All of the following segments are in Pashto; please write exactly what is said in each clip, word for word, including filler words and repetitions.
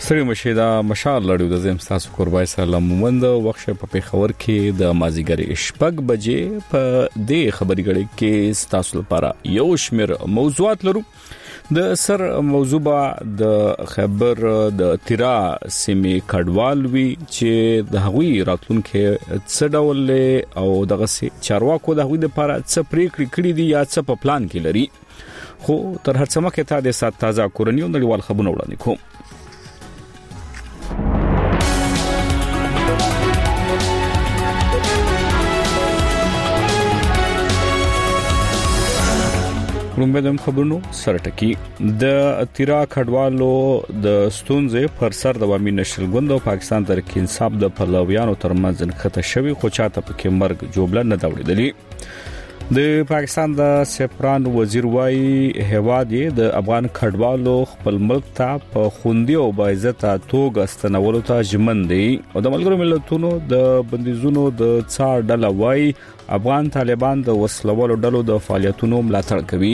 ستړي مشه دا مشال لړیو د زم تاسو قربای سلام مومند وخت په پیښور کې د مازیګری شپږ بجې په دې خبري غړي کې تاسو لپاره یو شمیر موضوعات لرو. د سر موضوع د خبر د تیرا سیمې کډوال وی چې د هغوی راتلونکو څه ډول او دغه چارواکو د هغوی لپاره څه پریکړې کړې دي یا څه په پلان کې لري. خو تر هر څه مخکې ته د سات تازه کورنیو نړیوال خبرونه وړاندې کوم. رومبدم خبرونو سرټکی د تیرا کډوالو د ستونزې پر سر د عوامي نشل ګوند او پاکستان ترک انصاف د پلویانو ترمنځ خطه شوی خو چاته پکې مرګ جوړل نه دوړېدلی. د پاکستان د سپران وزیر وای هواد د افغان کډوالو خپل ملک ته په خوندي او باعزت توګه ستنولو ته ژمن دي او د ملګرو ملتونو د بندیزونو د څار ډله وای افغان طالبان د وسلوالو ډلو د فعالیتونو ملاتړ کوي.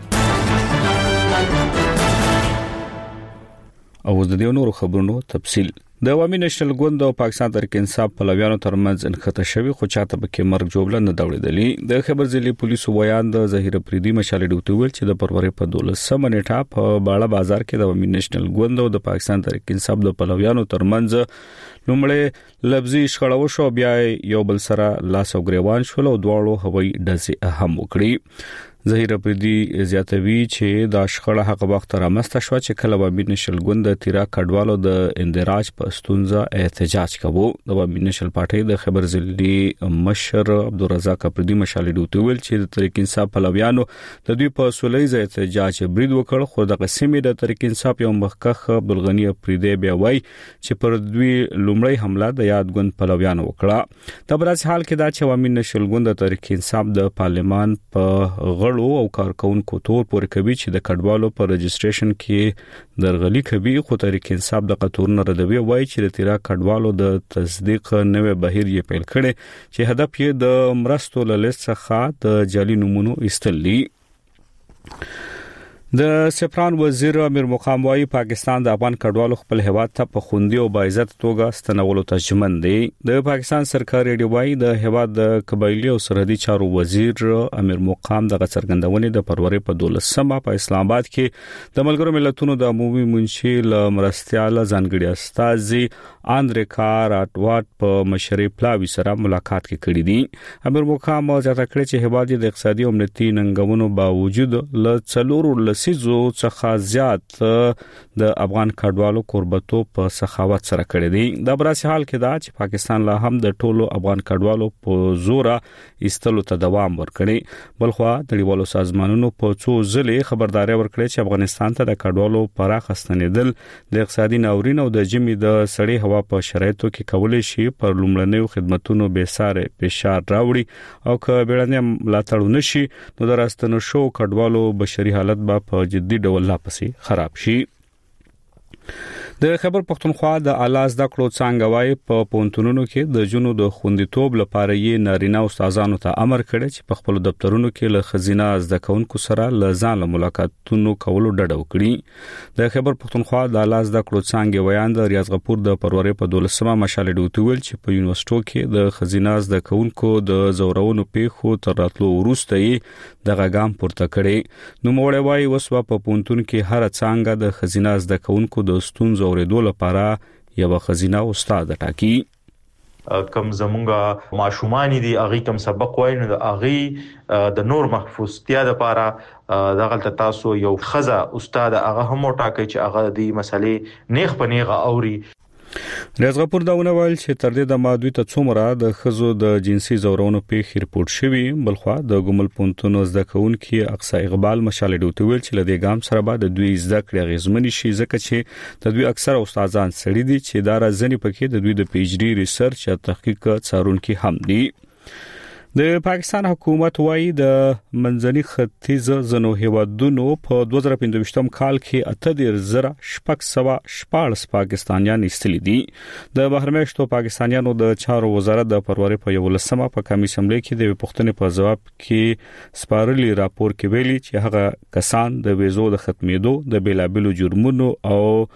او د دې نورو خبرونو تفصیل د عوامي نشل ګوند او پاکستان ترک انصاف پلویانو ترمنځ انخته شوی خو چاته پکې مرګ جوړل نه دوړېدلی. د خبر ځلې پولیسو ویان د ظهیر پریدي مشالې ډوټ ویل چې د پروري په دولسمه نیټه په باړه بازار کې د عوامي نشل ګوند او د پاکستان ترک انصاف د پلویانو ترمنځ لومړی لفظي شخړه وشو بیا یو بل سره لاس او ګریوان شول او دواړو هوایي ډزې هم وکړي. ظهیر پریدي زیاتوي چې د شخړه هغه وخت رامسته شو چې کله عوامي نشل ګوند د تیرا کډوالو د اندراج په ستونزه احتجاج کوي. د عوامي نشل پارټي د خبر ځلې مشر عبدالرزاق پریدي مشالې ډوټ ویل چې د ترک انصاف پلویانو د دوی په سولېز احتجاج برید وکړ خو د قسمې د ترک انصاف یو مخکخ عبدالغنی پریدي بیا وای چې پر دوی لومړی حمله د یاد ګوند پلویانو وکړه. د برس حال کې دا چې عوامي نشل ګوند د ترک انصاف د پارلمان په او کارکونکو تور پورې کوي چې د کډوالو په رجسټریشن کې درغلي کوي خو تحریک انصاف د قطورن ردوی وایي چې د تیرا کډوالو د تصدیق نوې بهیر یې پیل کړي چې هدف یې د مرستو له لیست څخه د جعلي نمونو ایستل دي. د سپران وزیر امیر مقام وايي پاکستان د افغان کډوالو خپل هواد ته په خوندي او باعزت توګه ستنولو ته ژمن دی. د پاکستان سرکار ریډیو وايي د هواد د قبایلی او سرحدي چارو وزیر امیر مقام د څرګندونې د پروري په دولسمه په اسلام آباد کې د ملګرو ملتونو د عمومي منشي ل مرستيال ځانګړي استاذي اندریکا راټواټ په مشري پلاوی سره ملاقات کې کړی دی. امیر مقام ځکه کړی چې هواد د اقتصادي او امنیتي ننګونو باوجود ل څلورو سيزو څخه زیات د افغان کډوالو قربتو په سخاوت سره کړی دی. د براسي حال کې دا چې پاکستان لا هم د ټولو افغان کډوالو په زوره ایستلو ته دوام ورکړي. بلخوا نړیوالو سازمانونو په څو ځلې خبرداري ورکړي چې افغانستان ته د کډوالو پراخ ستنېدل د اقتصادي ناورین او د جمی د سړې هوا په شرایطو کې کولای شي پر لومړنیو خدماتو به ساره فشار راوړي او که بیړنی ملاتړ نشي نو د راستنو شو کډوالو بشري حالت به په جدي ډول لا پسې خراب شي. د خبر پښتونخوا د اعلی زده کړو څنګه وای په پونتونونو کې د جنو د خوندیتوب لپاره یې نارینه استادانو ته امر کړی چې په خپل دفترونو کې له خزینه زده کوونکو سره لزان له ملاقاتونو کولو ډډه وکړي. د خبر پښتونخوا د اعلی زده کړو څنګه ویان د ریاض غفور د پروري په دولسمه مشالې ډوټ ویل چې په یونیورسيټو کې د خزینه زده کوونکو د زورونو پیښو تر راتلو وروسته یې د غاګام پورته کړي. نو موړې وای وسو په پونتون کې هر څنګه د خزینه زده کوونکو د ستونزو اوریدو لپاره یو خزینه استاد ټاکي. کم زمونږه ماشومان دي اغه کم سبق وای نو اغه د نور محفوظتیا لپاره د غلط تاسو یو خزه استاد اغه هم ټاکي چې اغه د مسلې نیغ پنیغه اوري. ریاض غفور داونه ویل چې تر دې د مادوی ته څومره د خزو د جنسي زورونو پیښ ریپورت شوی. بلخوا د ګمل پونتونو زده کوونکي اقصا اقبال مشالې ډوټ ویل چې لدې ګام سره به د دوی زده کړې غیزمنی شي ځکه چې د دوی اکثر استادان سړي دي چې دا راځنی پکې د دوی د پی ایچ ډی ریسرچ او تحقیق څارونکي هم دي. د پاکستان حکومت وايي د منځني ختیځ زنو هیوادونو په دوه زره پنځه کال کې اته ډیر زره شپږ سوه شپږ پاکستانیان ایستلي دي. د بهرمېشتو پاکستانیانو د چارو وزارت د پروري په یو لسمه په کمیسیون اسمبلی کې د پښتنې په جواب کې سپارلي راپور کې ویلي چې هغه کسان د ویزو د ختمېدو د بیلابلو جرمونو او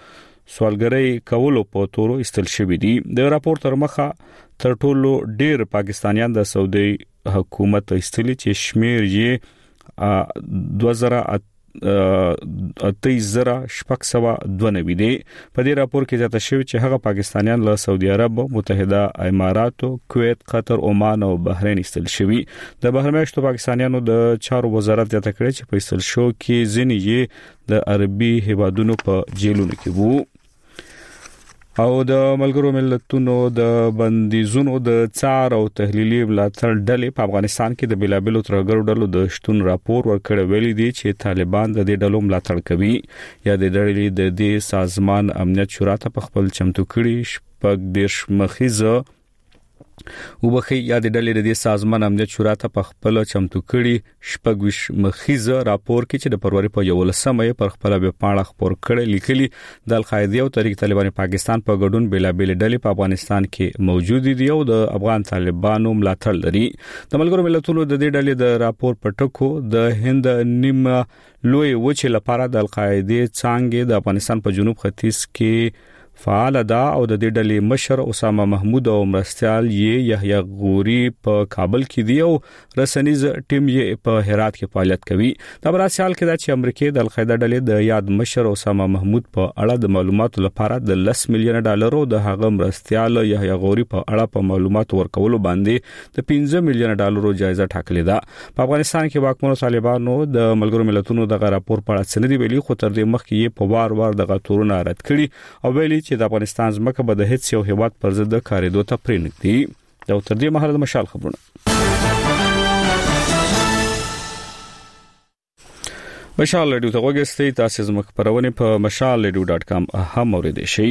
سوالګرۍ کولو په تورو استل شوې دي. د راپور تر مخه تر ټولو ډېر پاکستانیان د سعودي حکومت استلی چې شمیر یې دوه زره اته زره شپږ سوه دوه نوي دي. په دې راپور کې ځاته شوی چې هغه پاکستانیان له سعودي عرب، متحده اماراتو، کویت، قطر، عمان او بحرین استل شوی. د بهرمېشتو پاکستانیانو د چارو وزارت ځاته کړی چې په استل شو کې ځینې یې د عربي هیوادونو په جیلونو کې وو. او د ملګرو ملتونو د بندیزونو د څار او تحلیلي ملاتړ ډلې په افغانستان کې د بلابلو ترګرو ډلو د شتون راپور ورکړی ویلي دی چې طالبان د دې ډلو ملاتړ کوي. یا د ډلې د دې سازمان امنیت شورا ته په خپل چمتو کړي شپږ دیرش مخیزه وبخي یا د ډلې د سازمان امنیت شورا ته په خپل چمتو کړي شپږ ویش مخیزه راپور کې چې د فروری په یولسمه پر خپل به پاڼه خبر کړي لیکلي د القاعده او تحریک طالبان پاکستان په ګډون بلابل ډلې په افغانستان کې موجود دي او د افغان طالبانو ملاتړ لري. د ملګرو ملتونو د دې ډلې د راپور په ټکو د هند نیمه لوی وچه لپاره د القاعده څنګه د افغانستان په جنوب ختیځ کې فعال ده او د دې ډلې مشر اسامه محمود او مرستيال یې یحیی غوري په کابل کې دی او رسنیز ټیم یې په هرات کې فعالیت کوي. د براسیال کې د امریکای د القاعده ډلې د یاد مشر اسامه محمود په اړه د معلوماتو لپاره د لس میلیون ډالرو د هغه مرستيال یحیی غوري په اړه په معلوماتو ورکولو باندې د پنځه میلیون ډالرو جایزه ټاکلې ده. په افغانستان کې واکمنو طالبانو د ملګرو ملتونو د راپور په اړه سندې ویلي خو تر دې مخکې یې په وار وار د غتورونو رد کړي او ویلي چې د افغانستان ځمکه به د هیڅ یو هیواد پر ضد کاریدو ته پرېنږدي. دا تر دې مهاله د مشال خبرونه. مشال رادیو ته وګورئ، تاسو زموږ خبرونه په مشال رادیو ډاټ کام هم اوریدئ شئ.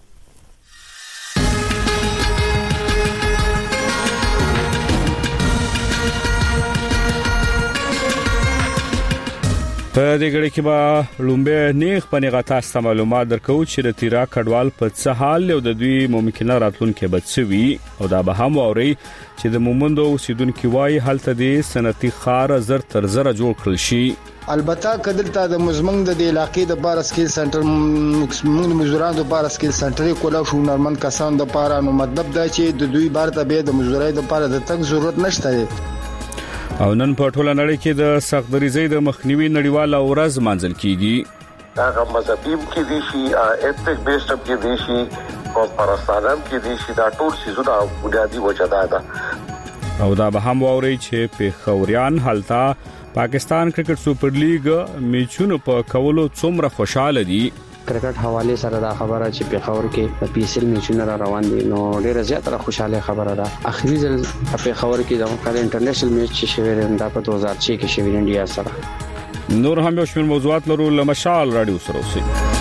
په دې غړي کې به لومبه نیغ په نیغه تاسو معلومات درکو چې د تیرا کډوال په څه حال او د دوی ممکنه راتلونکي بچوي او دا به هم اوري چې د مومندو اوسیدونکو وايي حالت دې سنتي خار زر تر زر جوړ کړل شي. البته کدلته د مزمن د علاقې د بار سکیل سنټر موږ مزدورانو د بار سکیل سنټر کولا شو نورمن کسان د پاره نو مطلب دا چې د دوی بار ته به د مزدورای د پاره د تک ضرورت نشته. او نن په ټوله نړۍ کې د سختدریزۍ د مخنیوي نړیواله ورځ مانځل کیږي. هغه مذهبي کې دي شي ایتھیک بیسډ کې دي شي او پرستانم کې دي شي دا ټول سيزونه بنیادی وجه ده. او دا به هم ووري چې په خوريان حالتا پاکستان کرکټ سپر لیګ میچونو په کولو څومره خوشاله دي. کرکټ حواله سره دا خبره چې په خور کې د پی ایس ال میچونه را روان دي نو ډیره زیاته خوشاله خبره ده. اخري ځل په خور کې د کال انټرنیشنل میچ چې شوی دی دا په دوه هزار شش کې شوی انډیا سره. نور هم یو شمېر موضوعات لرو لمشال رادیو سره اوسئ.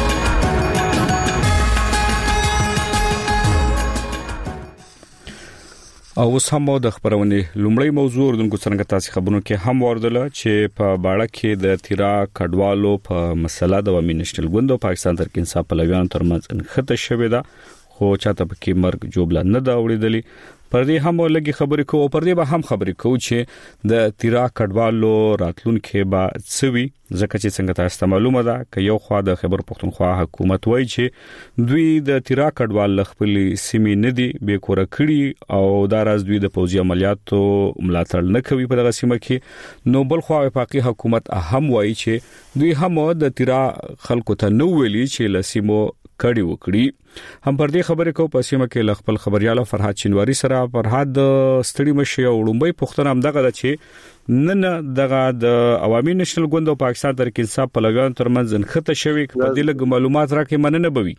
او اوس هم د خبرونه لومړی موضوع ورونکو څنګه تاسو خبرونه کې هم وردل چې په باړه کې د تیرا کډوالو په مسله د عوامي نېشنل ګوند او پاکستان ترک انصاف پلویان ترمنځ انخته شوې ده خو چاته پکې مرګ جوړه نه دا وړېدلې. پر دې هم لګي خبرې کوو پر دې به هم خبرې کوو چې د تیرا کډوالو راتلونکي به څوي ځکه چې څنګه تاسو معلومه ده ک یو خوا د خبر پښتونخوا حکومت وایي چې دوی د تیرا کډوال خپل سیمې نه دي به کور کړی او دا راز دوی د پوځي عملیاتو ملاتړ نه کوي په دغه سیمه کې. نو بل خوا وفاقي حکومت هم وایي چې دوی هم د تیرا خلکو ته نو ویلي چې لسیمو کړي وکړي. هم پر دې خبرې کو پسیمه کې خپل خبريال فرحات چنواری سره فرحات ستړي مشي او لومبي پښتون هم دغه چې نن دغه د عوامي نېشنل ګوند او پاکستان ترک انصاف پلویان ترمنځ انخته شوی په دې لګ معلومات راکې مننه بوي.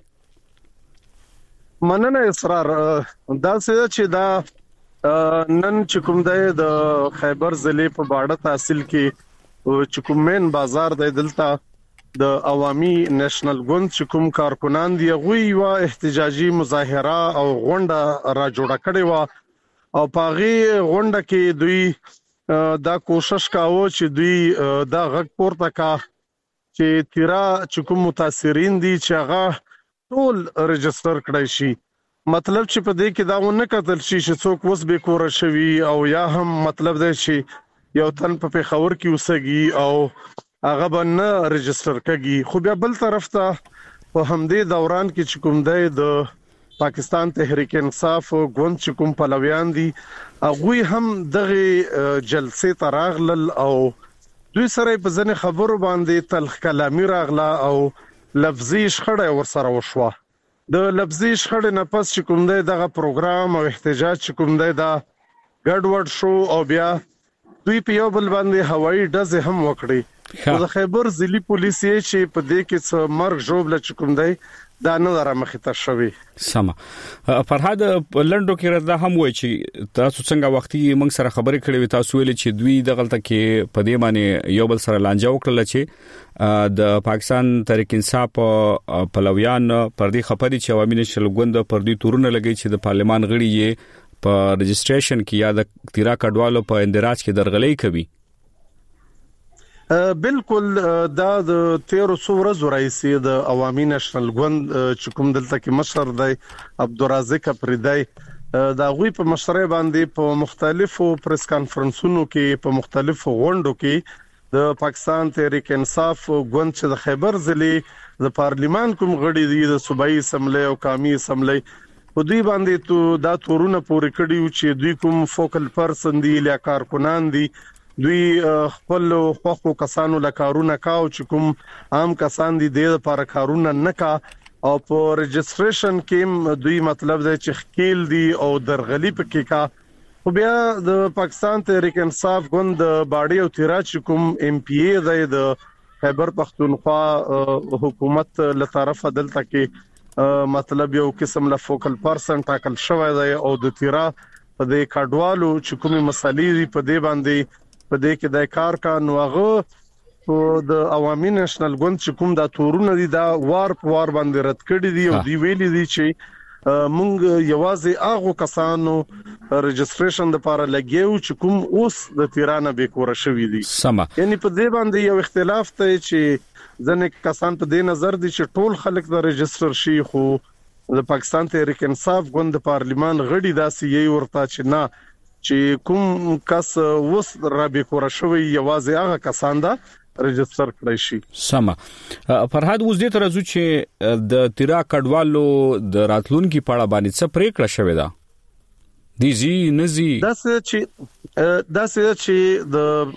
مننه اصرار دا څه چې دا نن چې کوم د خیبر ضلع په باړه تحصیل کې چې کوم مین بازار د دلته د عوامي نېشنل ګوند چې کوم کارکونان دی غوي وا احتجاجي مظاهره او غونډه را جوړه کړې و او پاغي غونډه کې دوی دا کوشش کاوه چې دوی دا غږ پورته کا چې تیرا چې کوم متاثرین دي چې هغه ټول ريجستره کړی شي. مطلب چې په دې کې دا ونه کتل شي چې څوک وس به کور شوي او یا هم مطلب دی چې یو تن په خبر کې وسګي او هغه باندې ريجستره کوي. خو بیا بل طرف ته په همدې دوران کې چې کوم دی د پاکستان تحریک انصاف ګوند چې کوم پلویان دي هغه هم دغه جلسې ته راغلل او دوی سره په ځنې خبرو باندې تلخ کلامي راغله او لفظي شخړه ورسره وشوه. د لفظي شخړې نه پس چې کوم دی دغه پروګرام او احتجاج چې کوم دی دا ګډوډ شو او بیا دوی په یو بل باندې هوایي ډزې هم وکړي. د خیبر ضلعي پولیس یې چې په دې کې څه مرګ ژوبله چې کوم دی دا نه درمخې ته شوی. سم فرهاد لندو کې ردا هم وای چې تاسو څنګه وختي موږ سره خبرې کړې وي تاسو ویل چې دوی دغلطه کې په دې معنی یو بل سره لانجه وکړل چې د پاکستان تحریک انصاف پلویان پر دې خبرې چې عوامي نشل ګوند پر دې تورونه لګي چې د پارلمان غړي یې په رجسټریشن کې یا د تیرا کډوالو په اندراج کې درغلي کوي. بالکل دا د تیر څورزو رئیس د عوامي نشنل ګوند چې کوم دلته کې مشر دی عبدالرزاق پردای دا غوي په مشرۍ باندې په مختلفو پریس کانفرنسونو کې په مختلفو غونډو کې د پاکستان تحریک انصاف ګوند چې د خیبر ضلع د پارلیمان کوم غړي دي د صوبایي اسمبلی او قومي اسمبلی په دوی باندې تو دا تورونه پورې کړیو چې دوی کوم فوکل پرسن دي یا کارکونان دي دوی خپل خو کسانو لکارونه کاو چې کوم عام کسان دي د لپاره کارونه نه کا او په رجسټریشن کې دوی مطلب دی چې خکیل دي او درغلی پکې کا. خو بیا د پاکستان تحریک انصاف ګوند باډي او تیرا چې کوم ایم پی ای دی د خیبر پختونخوا حکومت له طرفه دلته کې مطلب یو قسم له فوکل پرسن ټاکل شوی دی او د تیرا په دې کډوالو چې کومه مسلې په دې باندې په دې کې د کار کا نوغه او د عوامي نشنل ګوند چې کوم د تورونه دي دا وار په وار باندې رد کړی دي او دی ویلي دي چې مونږ یوازې هغه کسانو رجسټریشن لپاره لګیو چې کوم اوس د تیرانه به کور شوی دي. سما یعنی په دې باندې یو اختلاف ته چې ځنې کسان په دې نظر دي چې ټول خلک د رجسټر شي خو د پاکستان تحریک انصاف ګوند پارلیمان غړي داسې یې ورته چې نه چې کوم کس وس را به کور شوی یوازې هغه کسان دا رجسټر کړی شي. سم فرهاد اوس دې ترځو چې د تیرا کډوالو د راتلونکو پاړه باندې څه پریکړه شوې ده دي زی نزي دا څه چې دا څه چې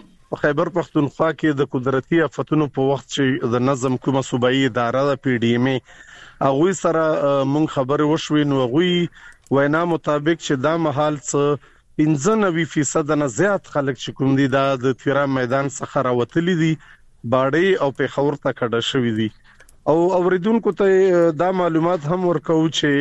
د خیبر پختونخوا کې د قدرتي آفتونو په وخت چې د نظم کومه صوبایي اداره د پی ډی ایم هغه سره مونږ خبرې وشوي نو هغه وینا مطابق چې دا محل څه پنځه نوي فیصد نه زیات خلک چې کوم دي دا د تیرا میدان څخه راوتلي دي باډي او په خور ته کډه شوې دي او اوریدونکو ته دا معلومات هم ورکو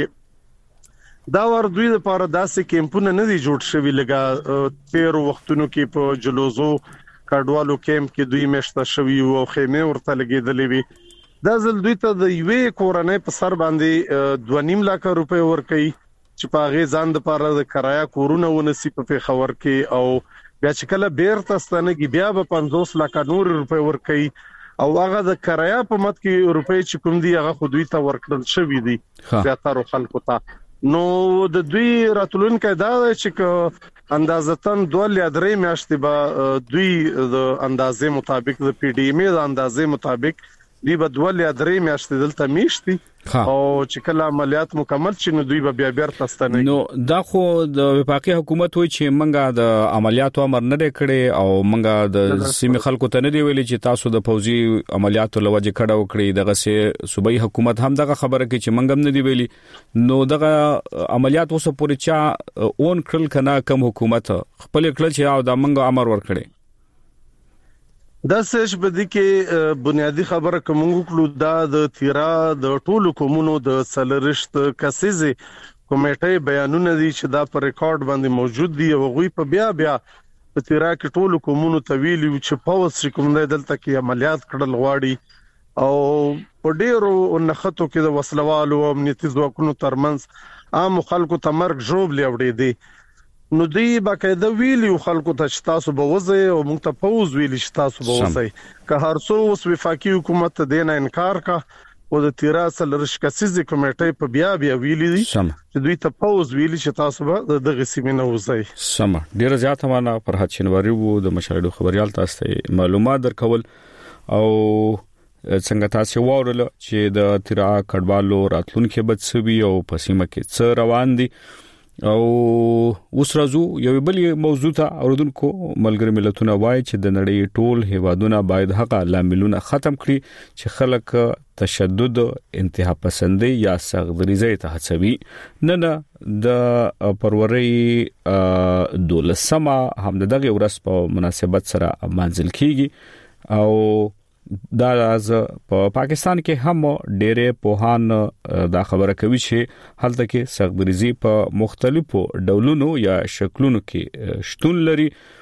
چې دا ور دوی لپاره داسې کیمپونه نه دي جوړ شوي لګا تیر وختونو کې په جلوزو کډوالو کیمپ کې دوی مشته شوي او خیمه ورته لګیدلې وي دا ځل دوی ته د یوې کورنۍ په سر باندې دوه نیم لک روپۍ ورکړي چې په غي ځان د پاره د کرایا کورونه ونسی په خبر کې او بیا چې کله بیرته ستنګي بیا به پنځوس لک نور روپۍ ورکړي او هغه د کرایا په مت کې روپۍ چې کوم دی هغه خو دوی ته ورکړل شوی دی زیاتره خلکو ته نو د دوی راتلونکو دا چې اندازتن دوه یا درې میاشتې به دوی د اندازې مطابق د پی ډی ایم د اندازې مطابق دی به دوه یا درې میاشتې دلته میشتي او چې کله عملیات مکمل شي نو دوی به بیا بیرته ستنه. نو دا خو د وفاقي حکومت وایي چې منګه د عملیاتو امر نه کړي او منګه د سیمې خلکو ته نه دی ویلي چې تاسو د فوزي عملیاتو لوجه کړه وکړي دغه سه صوبایي حکومت هم دغه خبره کوي چې منګم نه دی ویلي نو دغه عملیات اوسه پورې چا اون کړل کنه کوم حکومت خپل کړل چې او د منګه امر ور کړی دا سش بده کې بنیادی خبره کوم کلو دا د تیرا د ټولو کومونو د سلرشت کسيزي کمیټې بیانونه دي چې دا پر ریکارډ باندې موجود دي او غوي په بیا بیا په تیرا کې ټولو کومونو طویل چې پاوس کوم نه دلته کې عملیات کړل غواړي او په ډیرو نخښتو کې د وسلوالو او امنیتي ځواکونو ترمنځ عام خلکو تمرګ جوړ لیوړي دي نو دی باقاعده ویلی خلکو ته چې تاسو به وځي او موږ ته پوز ویلی چې تاسو به وځي که هر څو اوس وفاقي حکومت دینه انکار کا او د تیرا سلرش کسيزي کمیټې په بیا بیا ویلی دي چې دوی ته پوز ویلی چې تاسو به دغه سیمینه وځي. سم ډیر زیات معنا پر حچنواری وو د مشاهده خبريال تاسو ته معلومات درکول او څنګه تاسو وورل چې د تیرا کډوالو راتلونکو بچوي او پسیمه کې څه روان دي او اوس راځو یو بل موضوع ته اوردونکو ملګری ملتونه وایي چې د نړۍ ټول هیوادونه باید هغه لاملونه ختم کړي چې خلک تشدد انتها پسندي یا سغدريزي ته هڅوي نه نه د پروري دولسمه هم دغه ورځ په مناسبت سره منځل کیږي او دا از په پاکستان کې هم ډېرې پوهان دا خبره کوي چې هلته کې سغدريزي په مختلفو ډولونو یا شکلونو کې شتون لري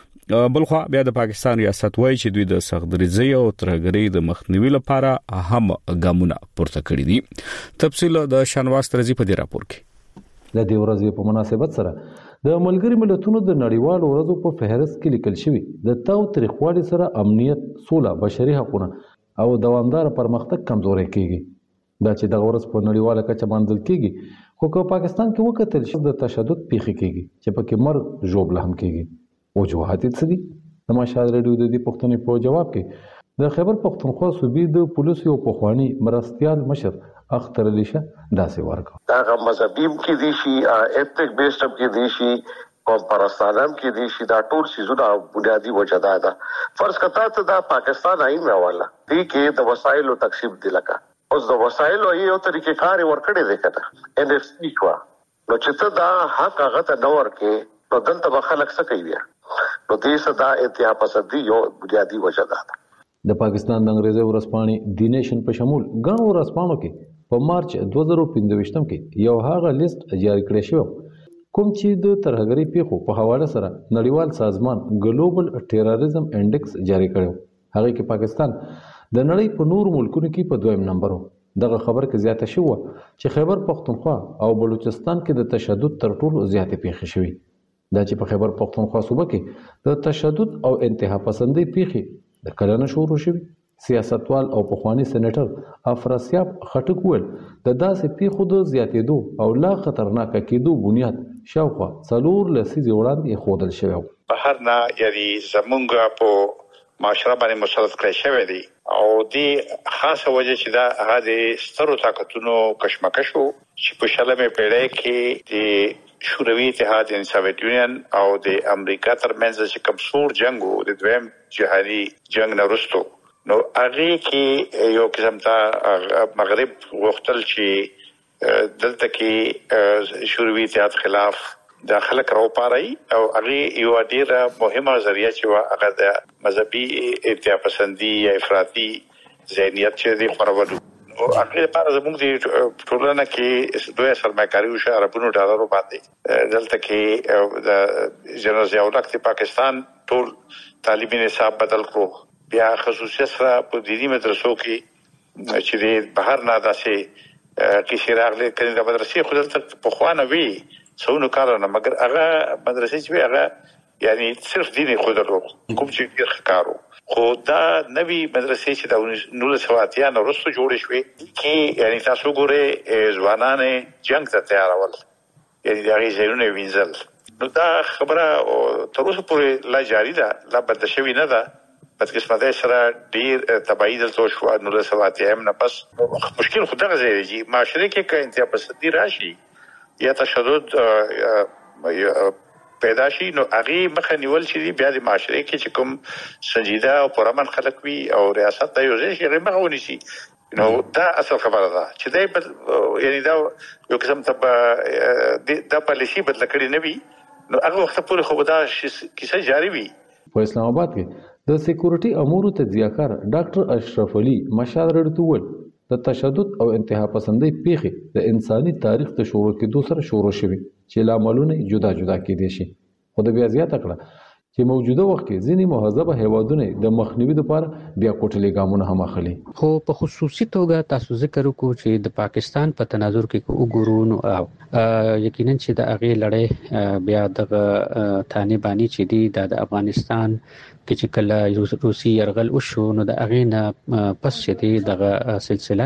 بلخو بیا د پاکستان ریاست وایي چې دوی د سغدريزي او ترهګرۍ د مخنیوي لپاره هم ګامونه پورته کړی دي تفصیل د شانواز ترزي په دې راپور کې د دې ورځې په مناسبت سره د ملګری ملتونو د نړیوالو ورځو په فهرست کې لیکل شوی د تاو تاریخوالي سره امنیت، سوله، بشري حقوقونه او دوامدار پرمختګ کمزوري کیږي دا چې د ورځ په نړیواله کچه باندې کیږي خو په پاکستان کې وکتل شي د تشدد پیښې کیږي چې پکې مرګ ژوبله هم کیږي او جوهات څه دي د ماشال ریډیو د دې پښتنې په جواب کې د خیبر پښتونخوا صوبې د پولیسو او پخوانی مرستيال مشر اختر لیشه داسې ورکو دا مذهبیم کې دي شي ایتنیک بیسډ کې دي شي قوم پرستانم کې دي شي دا ټول سيزونه بنیادی وجه ده فرض کته ته دا پاکستان آئین راواله دي کې د وسایلو تقسیم دي لکه اوس د وسایلو یو طریقې کار ورکړي دي کنه ان اف سی کو نو چې ته دا حق هغه ته نور کې نو دلته به خلک څه کوي نو دې صدا اتحاد پسندي یو بنیادی وجه ده د پاکستان د انګریزي ورځپاڼې دی نیشن په شمول ګڼ ورځپاڼو کې په مارچ دوه زره پنځه کې یو هغه لیست جاری کړی شو کوم چې د ترهګرۍ پیښو په حواله سره نړیوال سازمان ګلوبل ټیرریزم انډیکس جاری کړو هغه کې پاکستان د نړۍ په نور ملکونو کې په دویم نمبر دغه خبر کې زیاته شو چې خیبر پښتونخوا او بلوچستان کې د تشدد تر ټولو زیاتې پیښې شوې دا چې په خیبر پښتونخوا صوبه کې د تشدد او انتها پسندۍ پیښې د کلنه شروع شوې سیاستوال او پخوانی سېنیټر افراسیاب خټک ویل د داسې پیښو د زیاتېدو او لا خطرناک کېدو بنیاد شاوخوا څلور لسیزې وړاندې ښودل شوی بهر نه یعنی زمونږ په معاشره باندې مسلط کړی شوی دی او د خاصه وجه چې دا هغه د سترو طاقتونو کشمکش وو چې په شلمه پیړۍ کې د شوروي اتحاد یعنی سوویت یونین او د امریکا ترمنځ چې کوم سور جنگ وو د دویم جهادي جنگ نه وروسته نو هغه کې یو قسم ته مغرب وختل چې دلته کې شوروي اتحاد خلاف داخله کراو پارای او هغه یو ډیره مهمه ذریعہ چې هغه د مذهبي اتحاد پسندي یا افراطي ذهنیت چې دی خورولو او هغه لپاره زموږ د ټولنه کې دوه سرمایه‌کاري او عربونو ډالرو باندې دلته کې د جنرال ضیاء الحق پاکستان ټول تعلیمي نصاب بدل کړو بیا خصوصیت سره په دینی مدرسو کې چې د بهر نه داسې کې شراغله کړي د مدرسې خو دلته په خوانه وی څونو کارونه مګر هغه مدرسې چې هغه یعنی صرف دیني خو درلو کوم چې ډیر ښکارو خو دا نوی مدرسې چې د نول سواتیا نو رسو جوړ شوې کې یعنی تاسو ګوره ځوانان جنگ ته تیارول یعنی دا غي زینونه وینځل نو دا خبره تر اوسه پورې لا جاری ده لا بد شوی نه ده بس قسمت سره ډیر تبعید تو شو نو سواتیا هم نه پس مشکل خو دغه ځای دی معاشره کې ک انتها پسندي راشي یا تشدد پیدا شي نو هغه مخه نیول شي بیا د معاشره کې چې کوم سنجیده او پرامن خلک وي او ریاست د یو ځای هغه مخه ونیسي نو دا اصل خبره ده چې دا یعنی دا یو قسم ته دا پالیسی بدل کړي نه وي نو هغه وخت پورې خو دا کیسه جاری وي په اسلام آباد کې د سکیورټي امورو تجزیه‌کار ډاکټر اشرف علي مشال رډتول د تشدد او انتها پسندۍ پیښې د انساني تاریخ د شروع کېدو سره شروع شوي چې لاملونه جدا جدا کېدي شي خو د بیا زیاته کړه چې موجوده وخت کې ځینې مهذبه هیوادونه د مخنیوي لپاره بیا کوټلي ګامونه هم اخلي خو په خصوصي توګه تاسو ذکر وکړو چې د پاکستان په تناظر کې وګورو نو یقینا چې د هغه لړۍ بیا د طالباني چې دی د افغانستان کې چې کله روسي يرغل وشو نو د هغه نه پس چې دی دغه سلسله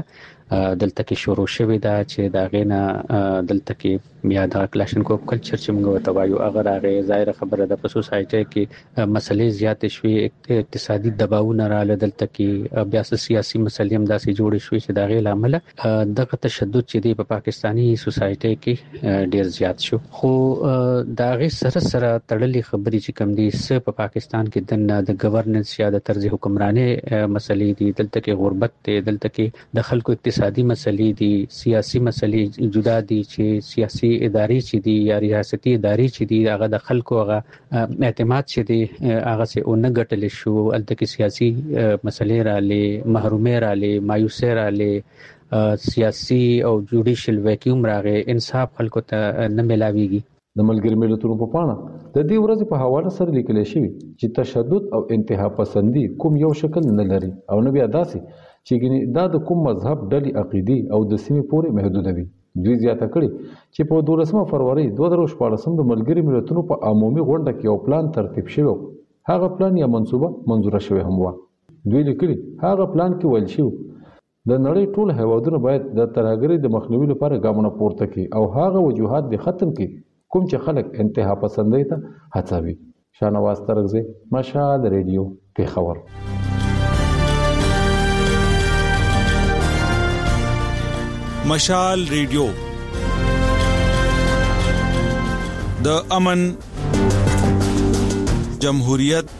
دلته کې شروع شوې ده چې دا غینه دلته کې بیا د کلاشینکوف کلچر چې موږ وته وایو هغه راغی. ظاهر خبره ده په سوسایټي کې مسلې زیات شوې، اقتصادي دباوونه رااله دلته کې، بیا سیاسي مسلې هم داسې جوړې شوې چې دا غي لامل دغه تشدد چې دی په پاکستانی سوسایټي کې ډیر زیات شو. خو دا غي سره سره تړلې خبرې چې کوم دي س په پاکستان کې د گورننس یا د طرز حکمراني مسلې دي، دلته کې غربت دی، دلته کې د خلکو اقتصادي مسلې دي، سیاسي مسلې جدا دي چې سیاسي ادارې چې دي یا ریاستي ادارې چې دي هغه د خلکو هغه اعتماد چې دي هغه سه اونګ غټل شو. الته کې سیاسي مسلې را لې، محرومې را لې، مایوسې را لې، سیاسي او جوډیشل ویکیوم راغی، انصاف خلکو ته نه ملاويږي. د ملګری ملتونو په پاڼه د دې ورځې په حواله سره لیکل شوی چې تشدد او انتها پسندي کوم یو شکل نه لري او نه بیا داسي چې ګنې دا د کوم مذهب ډلې عقيدي او د سیمې پورې محدود وي. دوی زیاته کړي چې په دولسمه فروری دوه زره شپږ د ملګری ملتونو په عمومي غونډه کې یو پلان ترتیب شوی، هغه پلان یا منصوبه منظوره شوی هم و. دوی لیکلي هغه پلان کې ویل شوی د نړۍ ټول هیوادونه باید د ترهګرۍ د مخنیوي لپاره ګامونه پورته کړي او هغه وجوهات د ختم کړي کوم چې خلک انتها پسندۍ ته هڅوي. شاهنواز ترغزی، مشهد ریډیو، پیښور. مشال ریډیو د امن، جمهوریت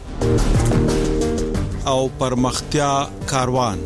او پرمختیا کاروان.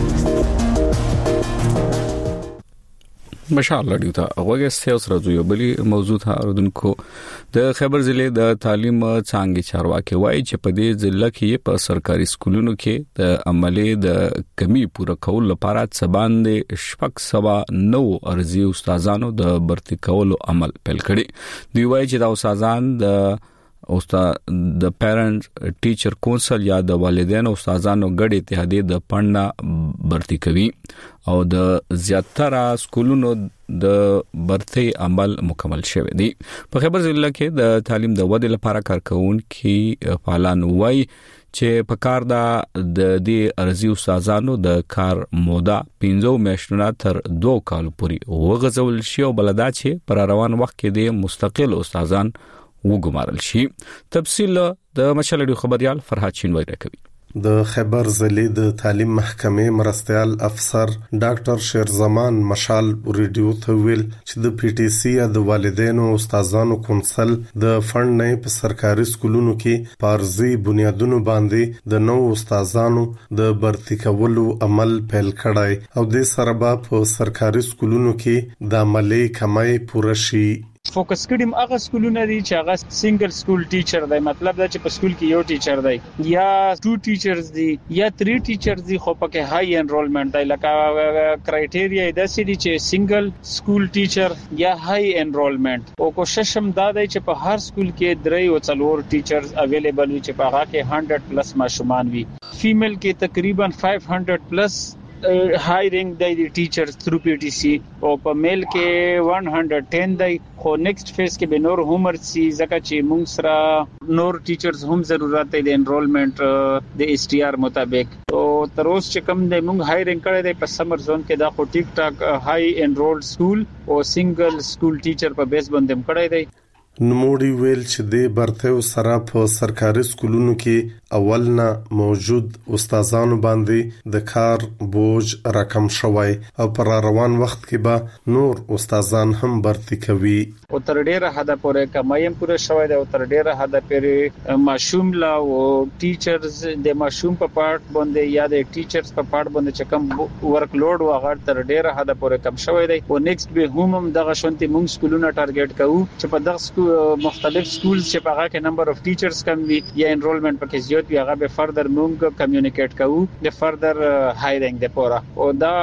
مشال ریډیو ته وګورئ. اوس راځو یو بلی موضوع ته اردوونکو. د خیبر ضلع د تعلیم څانګې چارواکي وایي چې په دې ضلع کې په سرکاري سکولونو کې د عملي د کمی پوره کول لپاره څه باندې شپږ سوه نو ارزي استادانو د برتي کولو عمل پیل کړي. دوی وایي چې دا استادان د استاد د پیرنټ ټیچر کونسل یا د والدینو استادانو ګډ اتحادیه د پړنا برتي کوي او د زیاتره سکولونو د برتي عمل مکمل شوی دی. په خیبر ضلع کې د تعلیم د ودې لپاره کارکونکي فعالان وایي چې په کار دا د دې ارزي استادانو د کار موده پنځه میاشتې تر دوه کال پورې وغځول شي او بلدا چې پر روان وخت کې د مستقل استادان وګمارل شي. تفصیل د مشالډي خبريال فرحات شینوای راکوي. د خیبر ضلع د تعلیم محکمې مرستيال افسر ډاکټر شیرزمان مشال ریډیو ته ویل چې د پی ټی سی یا د والدینو او استادانو کونسل د فند نه په سرکاري سکولونو کې پارزي بنیادونو باندې د نو استادانو د برتي کولو عمل پیل کړای او د سربا په سرکاري سکولونو کې د عملي کمای پوره شي. فوکس کړم هغه سکولونه دي چې هغه سنگل سکول ټیچر دی، مطلب دا چې په سکول کې یو ټیچر دی یا ټو ټیچرز دي یا تری ټیچرز دي، خو پکې های انرولمنت دی. لکه کرایټیریا د سې دي چې سنگل سکول ټیچر یا های انرولمنت. او کوشش هم دا دی چې په هر سکول کې درې او څلور ټیچرز اویلیبل وي چې په هغه کې سو پلس ماشومان وي. فیمیل کې تقریبا پنځه سوه پلس هایرینګ دی د ټیچرز تھرو پی ټی سی او په میل کې one ten دی. خو نیکسٹ فیز کې به نور هم ورسي ځکه چې موږ سره نور ټیچرز هم ضرورت دی د انرولمنت د ایس ټی آر مطابق. او تر اوسه چې کوم د موږ هایرینګ کړی دی په سمر زون کې دا خو ټیک ټاک های انرولډ سکول او سنگل سکول ټیچر په بیس باندې کړی دی. نموړي ویل چې د برته سره په سرکاري سکولونو کې اولنا موجود استادانو باندې د کار بوج رقم شوی او پر روان وخت کې به نور استادان هم برتي کوي. او تر ډیره حد پورې کمایم پوره شوی دی او تر ډیره حد پورې ماشوم لا او ټیچرز د ماشوم په پارت باندې یا د ټیچرز په پارت باندې چې کم ورک لوډ واغړ تر ډیره حد پورې کم شوی دی. او نیکسٹ به هم دغه شونتي موږ سکولونه ټارګټ کوو چې په دغه مختلف سکولز چې په هغه کې نمبر اف ټیچرز کم وي یا انرولمنت پکې زیات وي هغه به فردر موږ کمیونیکیټ کوو د فردر هایرینګ د پورا. او دا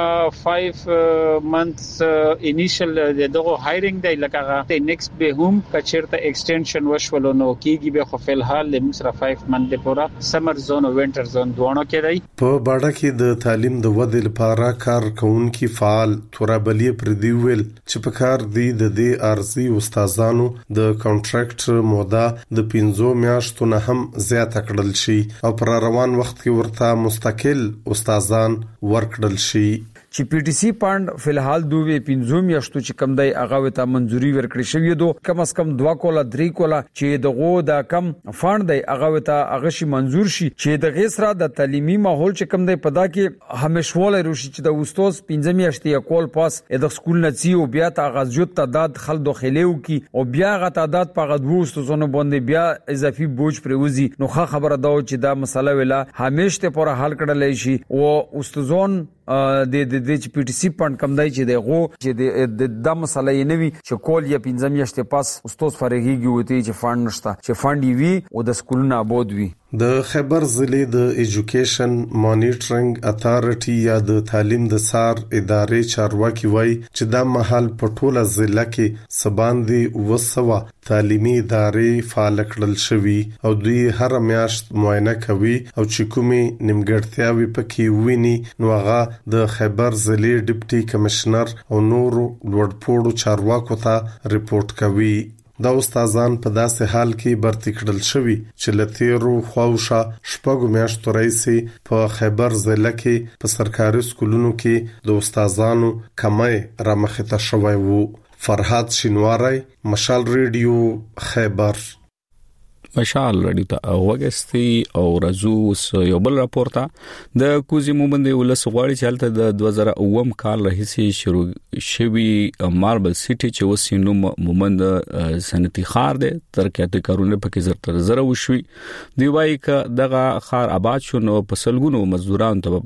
پنځه منثس انیشل دغه هایرینګ دی لکه نیکسٹ به هم کچرته ایکسټنشن وشولو نو کیږي به خو فلحال د موږ سره پنځه منث د پورا سمر زون او وینټر زون دوه کې دی. په باډه کې د تعلیم د ودې لپاره کار کوونکي فعال تورابلی پردي ویل چې په کار دی د دې ارزي استادانو د کانټراکټ موده د پنځو میاشتو نه هم زیاته کړل شي او پر روان وخت کې ورته مستقل استادان ورکړل شي. چې پی ټی سی فند فلحال دوه پنځو میاشتو چې کم دی هغه ته منځوري ورکړي شوې دو کم از کم دوه کوله درې کوله چې دغه د کم فند دی هغه ته هغه شي منځور شي چې د غیسرا د تعلیمي ماحول چې کم دی پدا کې همیشواله روشي چې د استاد پنځه میاشتې کول پاس د سکول نڅي او بیا ته غزيوت تعداد خل داخليو کی او بیا غ تعداد په غدو استادونو باندې بیا اضافي بوج پروزي نو خبره دا چې دا مسله ویلا همیشه پر حل کړل شي او استادون د د د پی ټی سی فند کم دی چې دغه چې د د مسله یې نوي چې کول یا پنځه میاشتې پاس استاد فرغيږي وته چې فند نشته چې فند وي او د سکولونو آباد وي د خیبر ضلع د ایجوکیشن مانیټرینګ اتارټي یا د تعلیم د سار ادارې چارواکي وای چې دا محل په ټوله ضلع کې سباندي وسوه تعلیمي ادارې فعال کړل شوی او دوی هر میاشت معاینه کوي او چې کومي نیمګړتیاوي پکې ویني نو هغه د خیبر ضلع ډیپټي کمشنر او نورو لوړپوړو چارواکو ته ریپورت کوي دا استادان په داسې حال کې برتي کړل شوی چې لتیرو خواوشا شپږ میاشتو رئیسي په خیبر ضلع کې په سرکاري سکولونو کې د استادانو کمای رامخته شوی وو فرحات شینواری مشال ریډیو خیبر مشال رډیو ته وګستی او رزو یو بل راپورته د کوزي مومند ولس غواړي چې هلته د دوه زره اووم کال راهیسي شروع شوی ماربل سټي چې وسینو مومند صنعتي خار دی ترکیاتي کارونه پکې زر تر زره وشوي دی وایي ک دغه خار آباد شونه په سلګونو مزدوران ته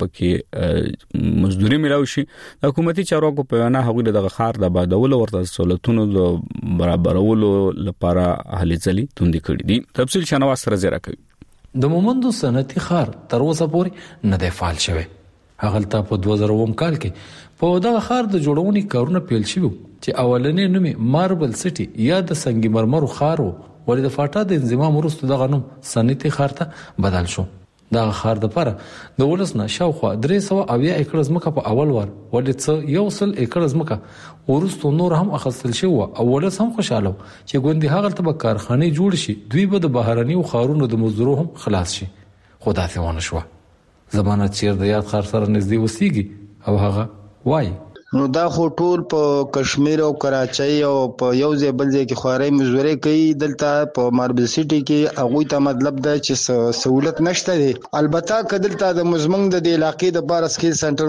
پکې مزدوري ملاوي شي حکومتي چارواکو په وینا هغه دغه خار د آبادولو ورته سہولتونو د برابرولو لپاره هلې ځلې توندې کړې دي تفصیل شنواز سره زیرا کوي د مومندو صنعتي خار تر اوسه پورې نه دی فعال شوی هغه ته په دوه زره اووم کال کې په دغه خار د جوړونې کارونه پیل شوی چې اولنې نومي ماربل سټي یا د سنگ مرمر خار ولې د فاټا د انضمام وروسته دغه نوم صنعتي خار ته بدل شو دا خار د پاره د ولسنه شاوخوا درې سوه اویا ایکړ ځمکه په اول وار ولې څه یو سل ایکړ ځمکه ورستو نور هم اخستل شو او ولس هم خوشاله چې ګوندې هغه ته به کارخانه جوړ شي دوی به د بهراني خارونو د مزدورو هم خلاص شي خدا ته ونه شو زمانه چیر د یاد خار سره نږدې وسیږي او هغه وای نو دا خو ټول په کشمیر او کراچۍ او په یو ځای بل ځای کې خواري مزوري کوي دلته په ماربل سټي کې هغه ته مطلب دا چې سہولت نشته دي البته کدلته د مزمن د علاقې د بار سکیل سنټر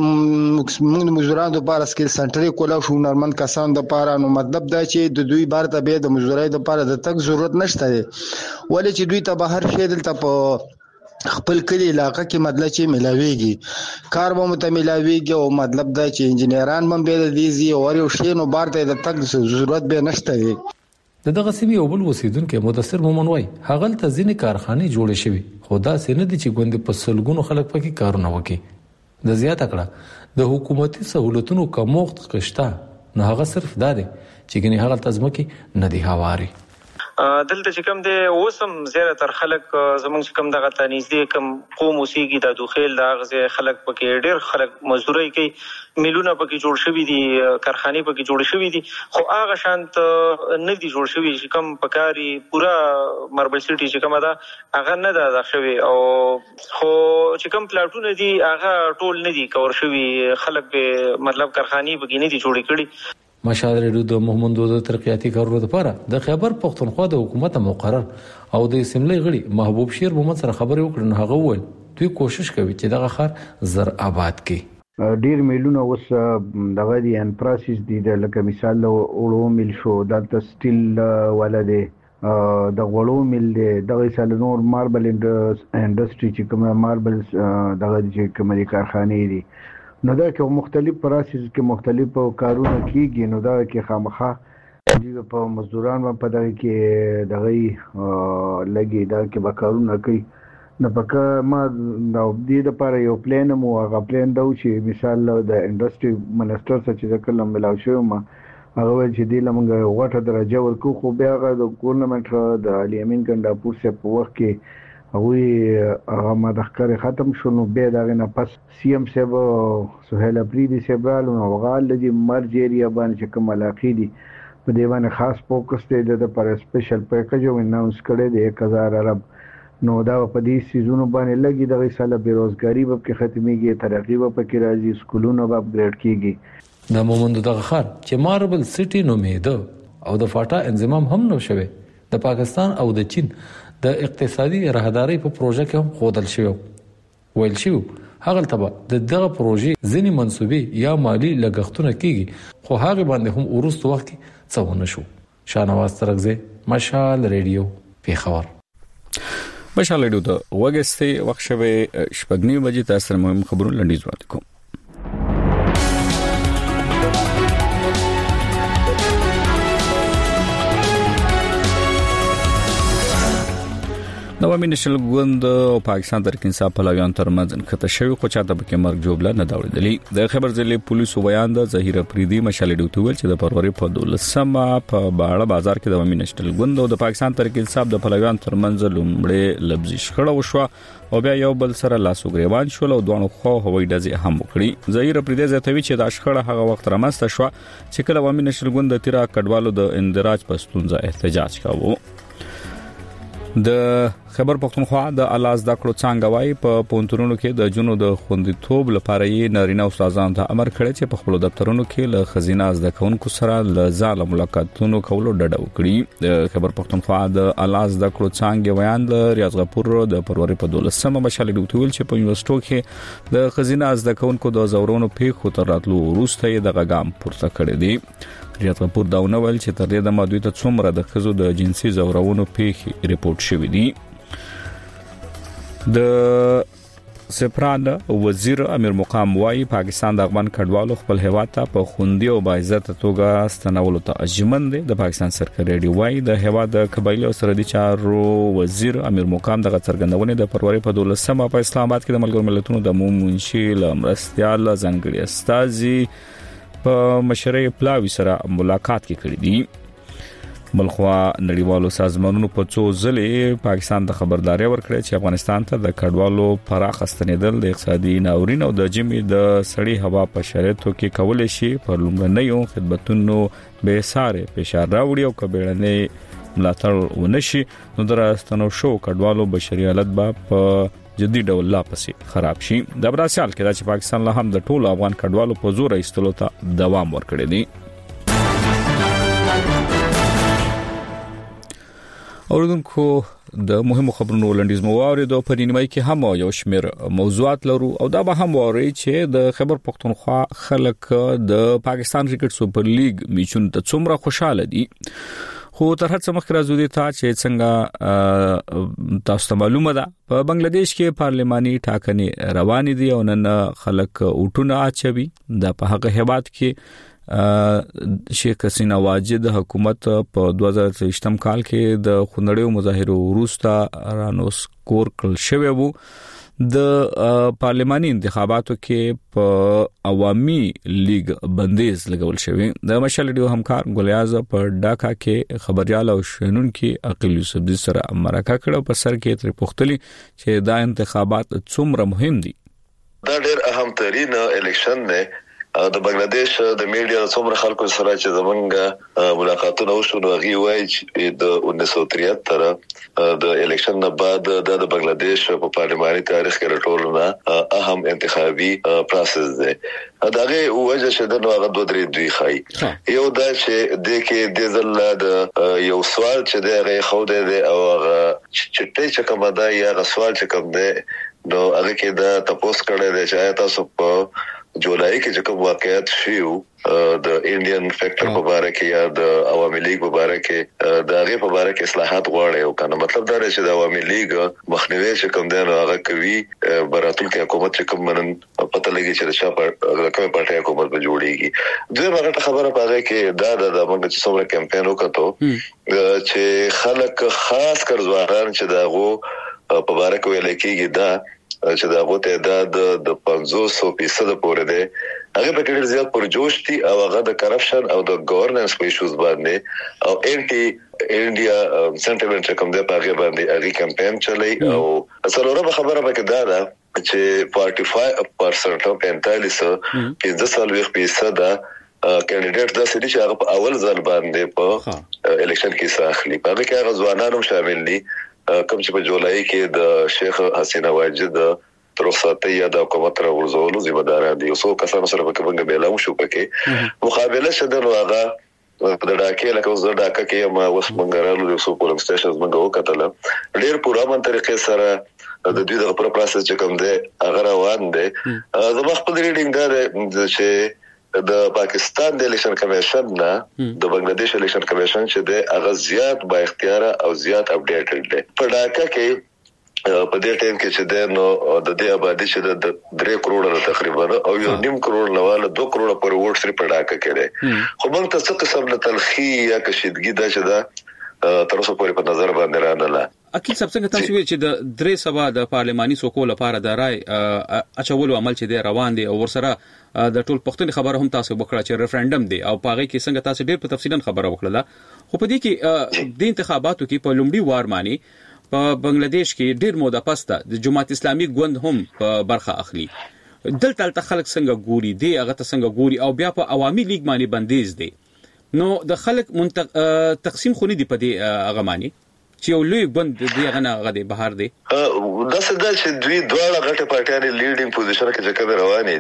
موږ مزورانو د بار سکیل سنټر کولا شو نورمن کسان د پاره نو مطلب دا چې د دوی بار ته به د مزورای د پاره د تک ضرورت نشته دي ولې چې دوی ته بهر شي دلته په خپل کلی علاقه کې مطلب چې ملاويږي کار به متملاويږي او مطلب دا چې انجنيران هم به ديزي او یو شی نو بارته د تک ضرورت به نشته وي د دغه سیمې او بل وسیدونکو مدثر مومن وای هغه ته ځینې کارخانه جوړې شوی خدا سينه دي چې ګوند په سلګونو خلک پکې کارونه وکړي د زیات کړه د حکومتي سہولتونو کموخت قشته نه هغه صرف دا دي چې ګنې هغه تزمکه نه دی هواري دلته چې کوم دی اوسم زیره تر خلک زمونږ چې کوم دغه تنيزدي کوم قوم اوسېږي د دوخیل د غزه خلک پکې ډېر خلک مزدوري کوي میلونه پکې جوړ شوي دي کارخانه پکې جوړ شوي دي خو هغه شانت نه دي جوړ شوي چې کوم پکاري پورا ماربل سټي چې کومه ده هغه نه ده ځخوي او خو چې کوم پلاټونه دي هغه ټول نه دي کور شوي خلک به مطلب کارخانه پکې نه دي جوړ کړي مشال ریډیو د محمد د ترقیاتي کارونو لپاره د خیبر پختونخوا د حکومت مقرر او د اسمبلی غړي محبوب شیر محمد سره خبرې وکړه هغه ول دوی کوشش کوي چې دغه خار زر آباد کړي ډیر میلونه اوس دغه دی ان پروسس دي لکه مثال اورو مل شو دلته سټیل ولده د غړو مل دی دغه سال نور ماربل انډستری چې کومه ماربل دغه چې کومه کارخانه دي نو دا کې مختلف پروسس کې مختلف کارونه کیږي نو دا کې خامخا دی په مزدوران په دغه کې دغه لګي دا کې به کارونه کوي نو پکه ما دا د لپاره یو پلان مو هغه پلان دا چې مثال د انډستری منسٹر څخه چې کله ملاو شو ما هغه چې دی لمغه غوټه درجه ورکو خو بیا هغه د ګورنمنت د علي امین ګنداپور سره په وخت کې هغه هغه مدخکر ختم شونه به دغه نه پس سی ام صاحب سہیل افریدی صاحب نو هغه لدی مرج ایریا باندې کوم علاقې دي په دې باندې خاص فوکس دی د پر سپیشل پیکیج او اناونس کړي دی एक हज़ार ارب نو دا په دې سيزونو باندې لګي د غیصله بیروزګاری به کې ختميږي ترقی به پکې راځي سکولونه به اپګریډ کیږي د مومند دغه خار چې ماربل سټي نومېده او د فاټا انضمام هم نو شوه د پاکستان او د چین د اقتصادي راهداري په پروژه کې هم خودل شوی ویل شو هغه تبع د دغه پروژې ځینی منسوبي یا مالی لګښتونه کیږي خو هغه باندې هم ورست وخت څونه شو شانواز ترغزه مشال ریډیو پیښور مشال ریډیو د وګستې وخت شوه شپږنی بجې تاسو مهم خبرونه لنډیز وړاندې کوم نوامي نشل ګوند او پاکستان ترک انصاف پلویان ترمنځ خطه شوی خو چاته به مرګ جوړه نه داوړېدلی د خبر ځلې پولیسو بیان د ظهیر افریدي مشال ډوتول چې د فروری په دولسمه په باړه بازار کې د نوامي نشل ګوند او د پاکستان ترک انصاف د پلویان ترمنځ لومړی لفظي شخړه وشوه او بیا یو بل سره لاسو ګریوان شول او دوه خو هوایي ډزې هم وکړي ظهیر افریدي زتوی چې د شخړه هغه وخت رامنځته شو چې کله نوامي نشل ګوند د تیرا کډوالو د اندراج پښتونځه احتجاج کاوه د خبر پښتونخوا د الاز د کړو څنګه وای په پونترونو کې د جنو د خوندیتوب لپاره یې نارینه استادانو ته امر کړی چې په خپل دفترونو کې له خزینه از د کونکو سره له ځاله ملاقاتونو کولو ډډه وکړي د خبر پښتونخوا د الاز د کړو څنګه ویان د ریاض غفور د فروری په دولسمه مشال ډوتول چې په یونیورسيټو کې د خزینه از د کونکو د زورونو پیښو تر راتلو وروسته یې د غام پورته کړی دی ریاض غفور دا ونول چې تر دې د مادوی ته څومره د خزو د جنسي زورونو پیښې ریپورت شوې دي د سپران وزیر امیر مقام وايي پاکستان د افغان کډوالو خپل هیواد ته په خوندي او باعزت توګه ستنولو ته اجمن دي د پاکستان سرکاري ریډیو وايي د هیواد د قبایلی او سرحدي چارو وزیر امیر مقام د څرګندونې د فروری په دولسمه په اسلام آباد کې د ملګرو ملتونو د مومنشي لمرستيال ځنګړي استازي په مشرۍ پلاوی سره ملاقات کې کړی دی بلخوا نړیوالو سازمانونو په څو ځلې پاکستان د خبرداري ورکړې چې افغانستان ته د کډوالو پراخ استنیدل د اقتصادي ناورین او د جمی د سړی هوا په شرایطو کې کولای شي پر لومړنیو خدماتونو به ساره فشار راوړي او کبیړنې ملاتړ ونشي نو درستنو شو کډوالو بشري حالت به په جدي ډول لا پسې خراب شي د براسیال کې چې پاکستان له هم د ټولو افغان کډوالو په زور ایستلو ته دوام ورکړي دي اوردونکو د مهمو خبرونو لنډیز مو واورېدو په نیمای کې هم یو شمېر موضوعات لرو او دا به هم ووري چې د خبر پښتونخوا خلک د پاکستان کرکټ سوپر لیګ میچونو ته څومره خوشاله دي خو تر هڅه مخکې راځو دي ته چې څنګه تاسو ته معلومه ده په بنگلاديش کې پارلماني ټاکنې روان دي او نن خلک اوټونه اچوي د په هغه هیواد کې شیخ حسینه واجد حکومت په دوه زره تریشتم کال کې د خونړیو مظاهرو وروسته رانوس کور کړل شوی وو د پارلماني انتخاباتو کې په عوامي لیگ بندیز لګول شوی د مشال ډیو همکار ګلیاز په ډاکا کې خبريال او شنن کې عقیل یوسف د سره امریکا کړه په سر کې تر پختلی چې دا انتخابات څومره مهم دي دا ډېر اهم ترين الیکشن نه د بنگلاديش د میډیا څومره خلکو سره چې زمونږ ملاقاتونه وشو نو غي وایي چې د انیس سو تریاتر د الیکشن نه بعد د بنگلاديش په پارلماني تاریخ کې ټولنه اهم انتخابي پروسس دی دا غي وجه چې د نوغه دوه درې دوی خای یو دا چې د کې د زله د یو سوال چې د غي خو د او چې چې کوم دا یا سوال چې کوم دی نو هغه کې دا تاسو کړه د چې تاسو په جولای کې چې کوم واقعیت شیو د انډین فیکټر په اړه کې یا د عوامي لیگ په اړه کې د هغه په اړه کې اصلاحات غواړي او کنه مطلب دا دی چې د عوامي لیگ مخنیوي چې کوم دی هغه کوي براتل کې حکومت چې کوم منن پته لګي چې شا په کومه پارټي حکومت به جوړيږي دوی هغه خبره پاره کې دا د موږ چې څومره کمپاین وکړو چې خلک خاص کر ځوانان چې داغو په اړه کې ویل کېږي دا چې دا غوته د د پنځوس فیصد پورې ده هغه په ډېر زیات پرجوش دي او هغه د کرپشن او د ګورننس په ایشوز باندې او انټي انډیا سنټیمنت کوم ده په هغه باندې هغه کمپاین چلای او اصلوره خبره پکې دا ده چې پنځه پرسنټ او پنځه فیصد فیصد کینډیډیټ د سړي چې هغه په اول ځل باندې په الیکشن کې ساخلي په هغه کې هغه ځوانانو شامل دي کوم چې په جولای کې د شیخ حسینه واجد ترخصاتي یا د حکومت را ورزولو ځمدار دي اوسو کسانو سره په کومه بیلام شو پکې مقابله شته نو هغه په ډاکې لکه اوس ډاکه کې ما اوس منګرالو د اوسو پولینګ سټیشنز منګو کتل ډېر پوره من طریقې سره د دوی د پر پروسس چې کوم دی هغه روان دی زما خپل ریډینګ دا چې د پاکستان د الیکشن کمیشن نه د بنگلاديش الیکشن کمیشن چې د هغه زیات با اختیار او زیات اپډیټډ دی په ډاکه کې په دې ټیم کې چې د نو د دې آبادی چې د درې کروڑ تقریبا او یو نیم کروڑ نواله دوه کروڑ پر ووټ سره په ډاکه کې دی خو موږ ته څه قسم له تلخی یا کشیدګي دا چې دا تر اوسه پورې په نظر باندې رانه اکیل سب څنګه تاسو ویل چې د درې سبا د پارلماني سوکو لپاره د رای اچولو عمل چې دی روان دی او ورسره د ټول پښتون خبره هم تاسو وکړه چې ریفرندم دی او پاغه کې څنګه تاسو ډېر په تفصیلا خبره وکړه خو په دې کې د انتخاباتو کې په لومړي وار معنی په بنگلاديش کې ډېر موده پسته د جماعت اسلامي ګوند هم په برخه اخلي دلته تل خلک څنګه ګوري دی هغه ته څنګه ګوري او بیا په عوامي لیگ باندې بندیز دی نو د خلک منتق... تقسیم خونی دی په دې هغه معنی چې یو لوی ګوند دی هغه نه غدي بهر دی دا څه دا چې دوی دواړه غټه پارټیانې لیډینګ پوزیشن کې ځکه روانې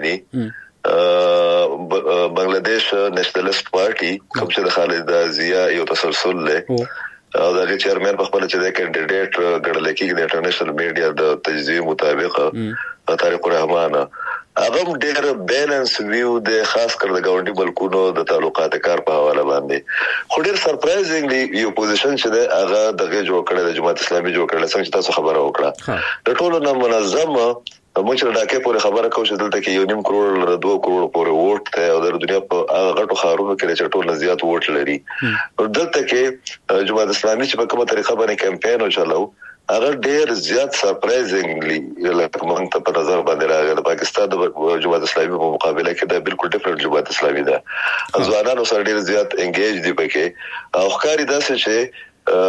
دي بنگلاديش نېشنلست پارټي کوم چې د خالد ضیا یو تسلسل له او دا چې چیرمن په خپل چې د کینډیډیټ ګړل کېږي د انټرنیشنل میډیا د تجزیه مطابق طارق الرحمن هغه ډېر بیلانس ویو د خاص کر د ګاونډي ملکونو د تعلقات کار په حواله باندې خو ډېر سرپرایزینګلی یو پوزیشن چې د هغه دغه جوړ کړل د جماعت اسلامي جوړ کړل څنګه چې تاسو خبره وکړه د ټولو نه منظم موږ چې ډاکې پورې خبره کوو چې دلته کې یو نیم کروڑ له دوه کروڑ پورې ووټ ته او د دنیا په هغه غټو خارونو کې چې ټول زیات ووټ لري دلته کې جماعت اسلامي چې په کومه طریقه باندې کمپاین وچلو هغه ډېر زیات سرپرایزینګلی لکه موږ ته په نظر باندې راغی د پاکستان د جماعت اسلامي په مقابله کې دا بالکل ډیفرنٹ جماعت اسلامي ده ځوانانو سره ډېر زیات انګیج دي پکې او ښکاری داسې چې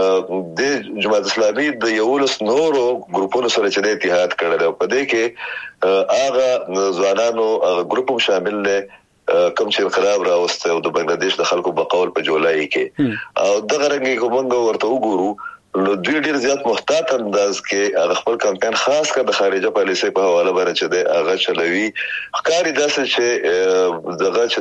د جماعت اسلامي د یو لس نورو ګروپونو سره چې د اتحاد کړل او په دې کې هغه ځوانانو ګروپ هم شامل دي کوم چې انقلاب راوسته او د بنگلاديش د خلکو بقول په جولای کې او دغه رنګي کومنګ ورته وګورو نو دوی ډیر زیات محتاط انداز کې هغه خپل کمپاین خاص کر د خارجه پالیسي په حواله باندې چې د هغه چلوي ښکاری داسې چې دغه چې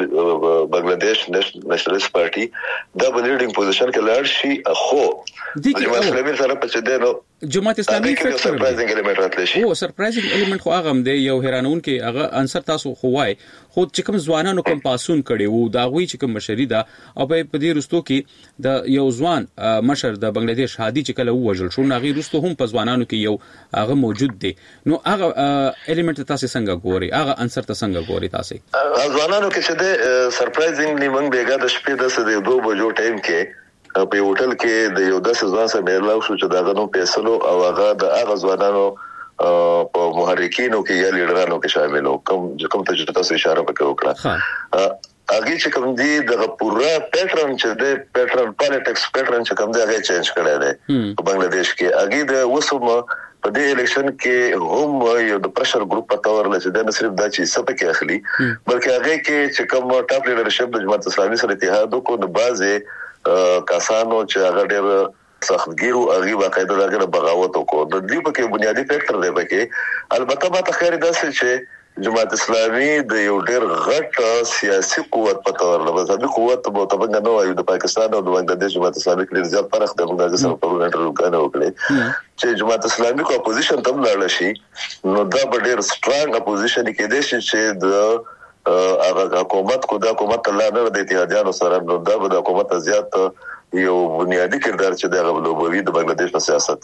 د بنگلاديش نېشنلست پارټي د بلیډینګ پوزیشن کې لاړ شي خو د جماعت اسلامي سره په چې دنو جماعت اسلامي فکر سرپرایزینګ الیمنت راتلی او سرپرایزینګ الیمنت خو هغه هم دی یو حیرانون کې هغه انصر تاسو خو وای خو چې کوم ځوانانو کوم پاسون کړي وو دا غوي چې کوم مشري ده او په دې رستو کې د یو ځوان مشر د بنگلاديش هادي چې کله وژل شو ناغي رستو هم په ځوانانو کې یو هغه موجود دی نو هغه الیمنت تاسو څنګه ګوري هغه انصر تاسو څنګه ګوري تاسو ځوانانو کې چې د سرپرایزینګلی موږ بیګا د شپې د سده دوه بجو ټایم کې په هوټل کې د یو داسې ځوان سره مېلاو شو چې داغه نو پیسلو او هغه د هغه ځوانانو په محرکینو کې یا لیډرانو کې شامل وو کوم کوم ته تاسو اشاره وکړه هغه چې کوم دی د پورا پیټرن چې د پیټرن پالیټکس پیټرن چې کوم دی هغه چینج کړی دی په بنگلاديش کې هغه د وسوم په دې الیکشن کې هم یو د پرشر ګروپ په تور لته د صرف د چي سپه کې اخلي بلکې هغه کې چې کوم ټاپ لیډرشپ د جماعت اسلامي سره اتحاد کو د بازه کسانو چې هغه ډېر سختګیرو هغه باقاعده دغه بغاوت وکړو د دې په کې بنیادی فیکٹر دی پکې البته ما ته خیر داسې چې جماعت اسلامي د یو ډېر غټ سیاسي قوت په تور له مذهبي قوت په تبنګ نه وایي د پاکستان او د بنگلاديش جماعت اسلامي کې زیات فرق دی موږ سره په انټرویو کې وکړي چې جماعت اسلامي کو اپوزیشن تم لاړ شي نو دا ډېر سترانګ اپوزیشن کې دی چې د هغه حکومت کو د حکومت لا نه د اتحادیانو سره نو دا د حکومت زیات یو بنیادی کردار چې د غلوبوي د بنگلاديش په سیاست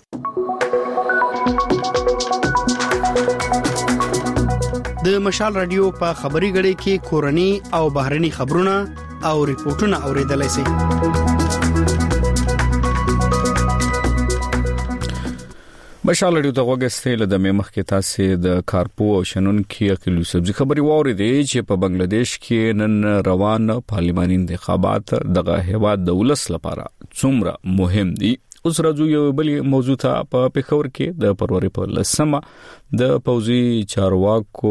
د مشال رادیو په خبري غړي کې کورني او بهرني خبرونه او ریپورتونه اوریدلای شئ مشال رادیو ته وګورئ د مخ کې تاسو د کارپو او شنن کې اکلو سبزی خبري ووري دي چې په بنگلاديش کې نن روان پارلماني انتخابات دغه هیواد د ولس لپاره څومره مهم دي اوس راځو یو بل موضوع ته په پېښور کې د فروری په لسمه د پوزي چارواکو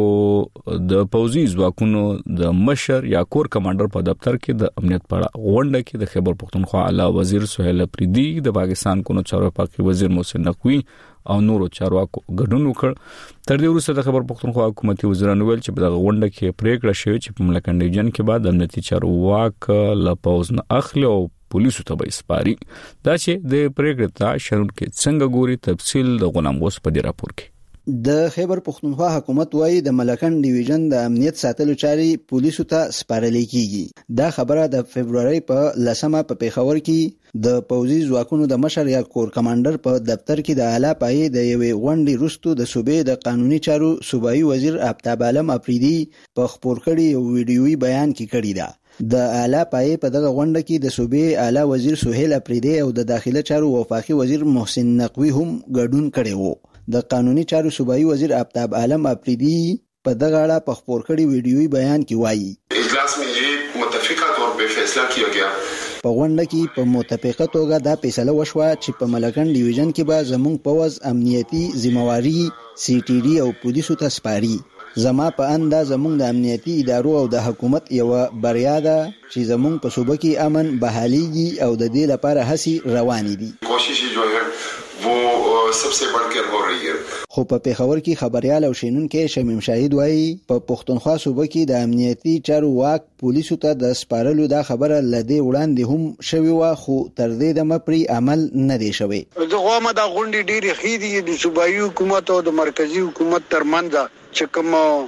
د پوزي ځواکونو د مشر یا کور کمانډر په دفتر کې د امنیت په اړه غونډه کې د خیبر پختونخوا اعلی وزیر سہیل اپریدي د پاکستان کو چارواکي وزیر محسن نقوی او نورو چارواکو ګډون وکړ. تر دې وروسته د خیبر پختونخوا حکومتي وزیرانو ویل چې په دغه غونډه کې پریکړه شوې چې په ملکن ډیویژن کې بعد امنیتي چارواک له پوز نه اخلي او پولیسو ته به سپاري. دا چې د پریکړې ته شنونکو څنګه ګوري تفصیل د غلام غوث په دې راپور کې. د خیبر پختونخوا حکومت وايي د ملکن ډیویژن د امنیت ساتلو چاري پولیسو ته سپارل کیږي. دا خبره د فبرवरी په لسمه په پیښور کې د پوزي ځواکونو د مشر یا کور کمانډر په دفتر کې د اعلی پای د یوې غونډې وروسته د صوبې د قانوني چارو صوبایي وزیر آفتاب عالم اپریدي په خبر کړي یو ویډیويي بیان کې کړی دا. د اعلی پای په دغه غونډه کې د صوبې اعلی وزیر سہیل اپریدي او د داخله چارو وفاقي وزیر محسن نقوی هم ګډون کړي وو. د قانوني چارو صوبایي وزیر آفتاب عالم اپریدي په دغه اړه په خبر کړي ویډیويي بیان کې وایي اجلاس میں یہ متفقہ طور پر فیصلہ کیا گیا. په غونډه کې په متفقه توګه دا فیصله وشوه چې په ملکن ډیویژن کې به زموږ پوز امنیتي ذمہواری سی ټي ډي او پولیسو ته سپاري. زما په انده زموږ د امنیتي ادارو او د حکومت یو بریا ده چې زموږ په صوبه کې امن بحاليږي او د دې لپاره هڅې روانې دي. کوشش جو ہے वो सबसे बढ़कर हो रही है. خو په پیښور کې خبريال او شینونکو شمیم شاهد وایي په پښتونخوا صوبه کې د امنیتي چارو واک پولیسو ته د سپارلو دا خبره لدی وړاندې هم شوی و خو تر دې د مپري عمل نه دی شوی. دغه ما د غونډې ډېری خېدي د صوبایي حکومت او د مرکزی حکومت ترمنځ چې کوم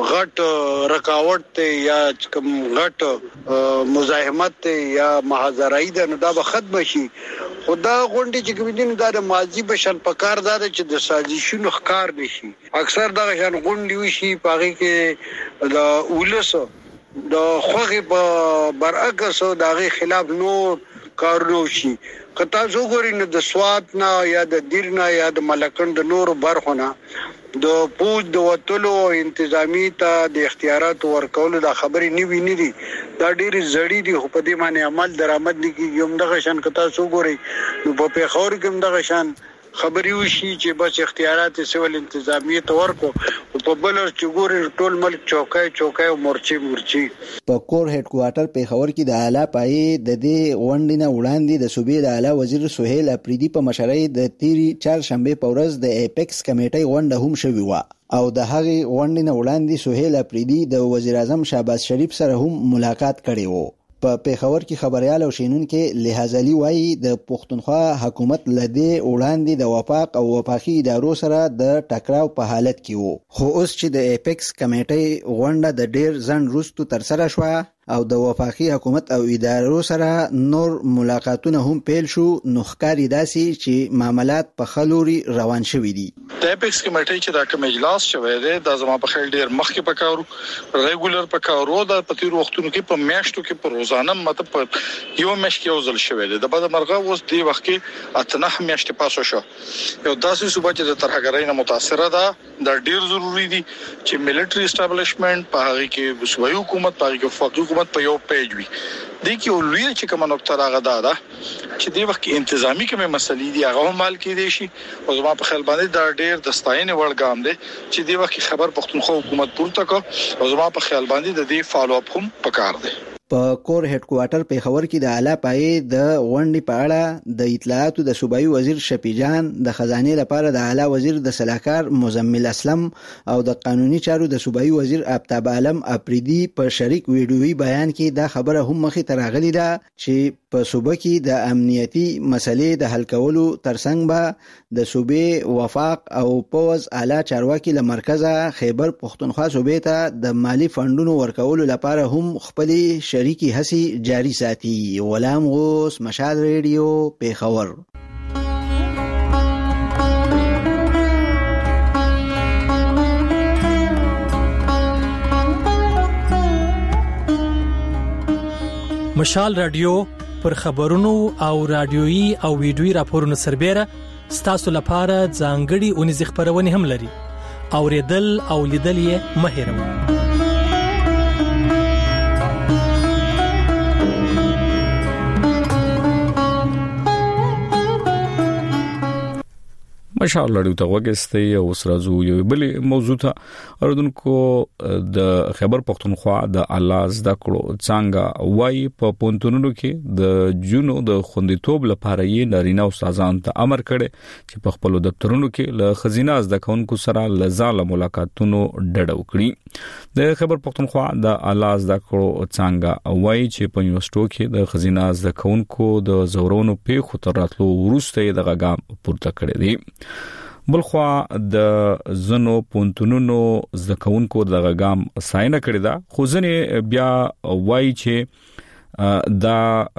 غټ رکاوټ ته یا کوم غټ مزاحمت ته یا محاذرای ده نو دا به ختم شي. خدا غونډې چې کوم دین دا د ماضي بشن پکار دا چې د سازشونو ښکار نشي. اکثر دا شان غونډې وشي پاره کې د اولسو د خوغه په برعکس دغه خلاف نور کارونه شي. کته زه ګورم د سواد نه یا د دیر نه یا د ملکن د نور برخونه د پوج د وټلو انتظامی ته د اختیارات ورکول د خبرې نیوی نه دي. دا ډېری زړی دي خو په دې معنی عمل درآمد نه کیږي. هم دغه شان کته سو ګوري نو په پیښور کې هم دغه شان خبري وشي چې بس اختیارات سیول انتظامی ته ورکو او په بل چې ګوري ټول ملک چوکای چوکای او مورچی مورچی. په کور هډ کوارټر پیښور کې د اعلی پای د دې غونډې نه وړاندې د صوبې د اعلی وزیر سہیل اپریدي په مشرۍ د تیری چهارشنبه په ورځ د ایپکس کمیټې غونډه هم شوې و او د هغې غونډې نه وړاندې سہیل اپریدي د وزیر اعظم شهباز شریف سره هم ملاقات کړی و. په پیښور کې خبريال او شینونکو لحاظ علي وایي د پښتونخوا حکومت لدی وړاندې د وفاق او وفاقي ادارو سره د ټکراو په حالت کې وو. خو اوس چې د ایپکس کمیټې غونډه د ډیر ځن وروسته تر سره شوه او د وفاقي حکومت او ادارو سره نور ملاقاتونه هم پیل شو نو ښکاري داسي چې معاملات په خلوري روان شوي دي. د ایپکس کمیټې چې دا کوم اجلاس شوی دی دا زما په خیال ډیر مخکې پکاورو ریګولر پکاورو د پتیر وختونو کې په میاشتو کې په روزانه مطلب په یو میاشت کې وزل شوی دی. د بده مرغه اوس دی وخت کې اتنه میاشتې پاسو شو. یو داسې صوبه چې د ترهګرۍ نه متاثره ده دا ډیر ضروری دي چې ملټری اسټابلیشمنت په هغه کې صوبایي حکومت په هغه کې وفاقي حکومت په یو پیج وي. د کې ولوی چې کوم نقطه راغله دا چې د وخت انتظامی کومه مسلې دي هغه مال کې دي شي او زما په خیال باندې دا ډېر د ستاینې وړ ګام دی چې د وخت خبر پښتونخوا حکومت پورته کو او زما په خیال باندې د دې فالو اپ هم پکار دی. په کور هډ کوارټر پیښور کې د اعلی پای د غونډې په اړه د اطلاعاتو د صوبایي وزیر شفیجان د خزانه لپاره د اعلی وزیر د سلاکار مزمل اسلم او د قانوني چارو د صوبایي وزیر آفتاب عالم اپریدي په شریک ویډیويي بیان کې دا خبره هم مخې ته راغلي ده چې په صوبه کې د امنیتي مسلې د حل کولو ترڅنګ به د صوبې وفاق او پوز اعلی چارواکي له مرکزه خیبر پښتونخوا صوبې ته د مالی فندونو ورکولو لپاره هم خپل شریکی هڅې جاری ساتي. غلام غوث، مشال ریډیو، پیښور. مشال رادیو پر خبرونو او رادیويي او ویډیويي راپورونو سربېره ستاسو لپاره ځانګړي اونیز خبرونه هم لري. اوریدل او لیدل یې مه هېروئ. مشال لړیو ته وګستې او سرازو یو بل موضوع ته اردوونکو د خیبر پختونخوا د الاز د کړو څنګه وای په پونتونونو کې د جونو د خوندیتوب لپاره یې نارینه استادان ته امر کړي چې په خپل دفترونو کې له خزینه از د کونکو سره لزاله ملاقاتونو ډډ وکړي د خیبر پختونخوا د الاز د کړو څنګه وای چې په یونیورسيټو کې د خزینه از د کونکو د زورونو په خطر راتلو ورسته د غام پورته کړی دی بلخوا د زنو پونتونونو زکونکو د غام ساينه کړی دا خو ځنه بیا وای چې دا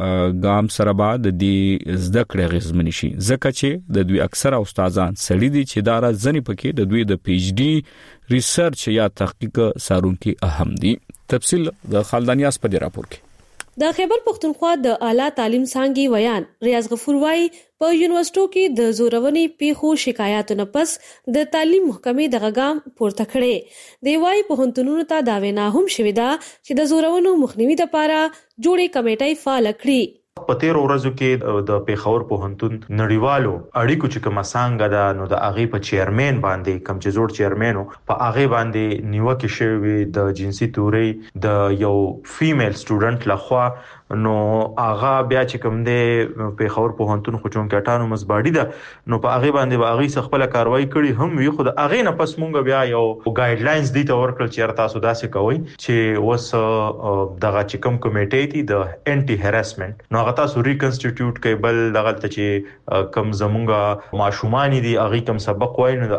غام سره بعد د زده کړې غزمنی شي ځکه چې د دوی اکثره استادان سړي دي چې دا ځنی پکې د دوی د پی ایچ ډي ریسرچ یا تحقیق سارونکي اهم دي تفصیل د خالدانیاس په راپور کې د خیبر پختونخوا د اعلی تعلیم څانګې ویان ریاض غفور وای په یونیورسيټو کې د زورونې پیښو شکایاتو نه پس د تعلیم محکمې د غام پورته کړي دی وای په هنتونونو ته دا وینا هم شوې ده چې د زورونو مخنیوي لپاره جوړې کمیټې فعال کړي په تیر ورځو کې د پیښور پوهنتون نړیوالو اړیکو چې کومه څنګه ده نو د اغه په چیرمن باندې کم چې جوړ چیرمنو په اغه باندې نیوکه شوی د جنسي توري د یو فیمیل سټوډنټ لخوا نو اغه بیا چې کوم دی پیښور پوهنتون خو چون کې اټانومس باډي ده نو په اغه باندې اغه خپل کاروایی کړي هم وی خو د اغه نه پس مونږ بیا یو ګایډلاینز دي ته ورکړل چې تاسو داسې کوئ چې وس دغه چې کوم کمیټې دي د انټي هراسمنت نو هغه تاسو ریکنسټیټیوټ کوي بل دغه ته چې کم زمونږه ماشومان دي اغه کم سبق وای نو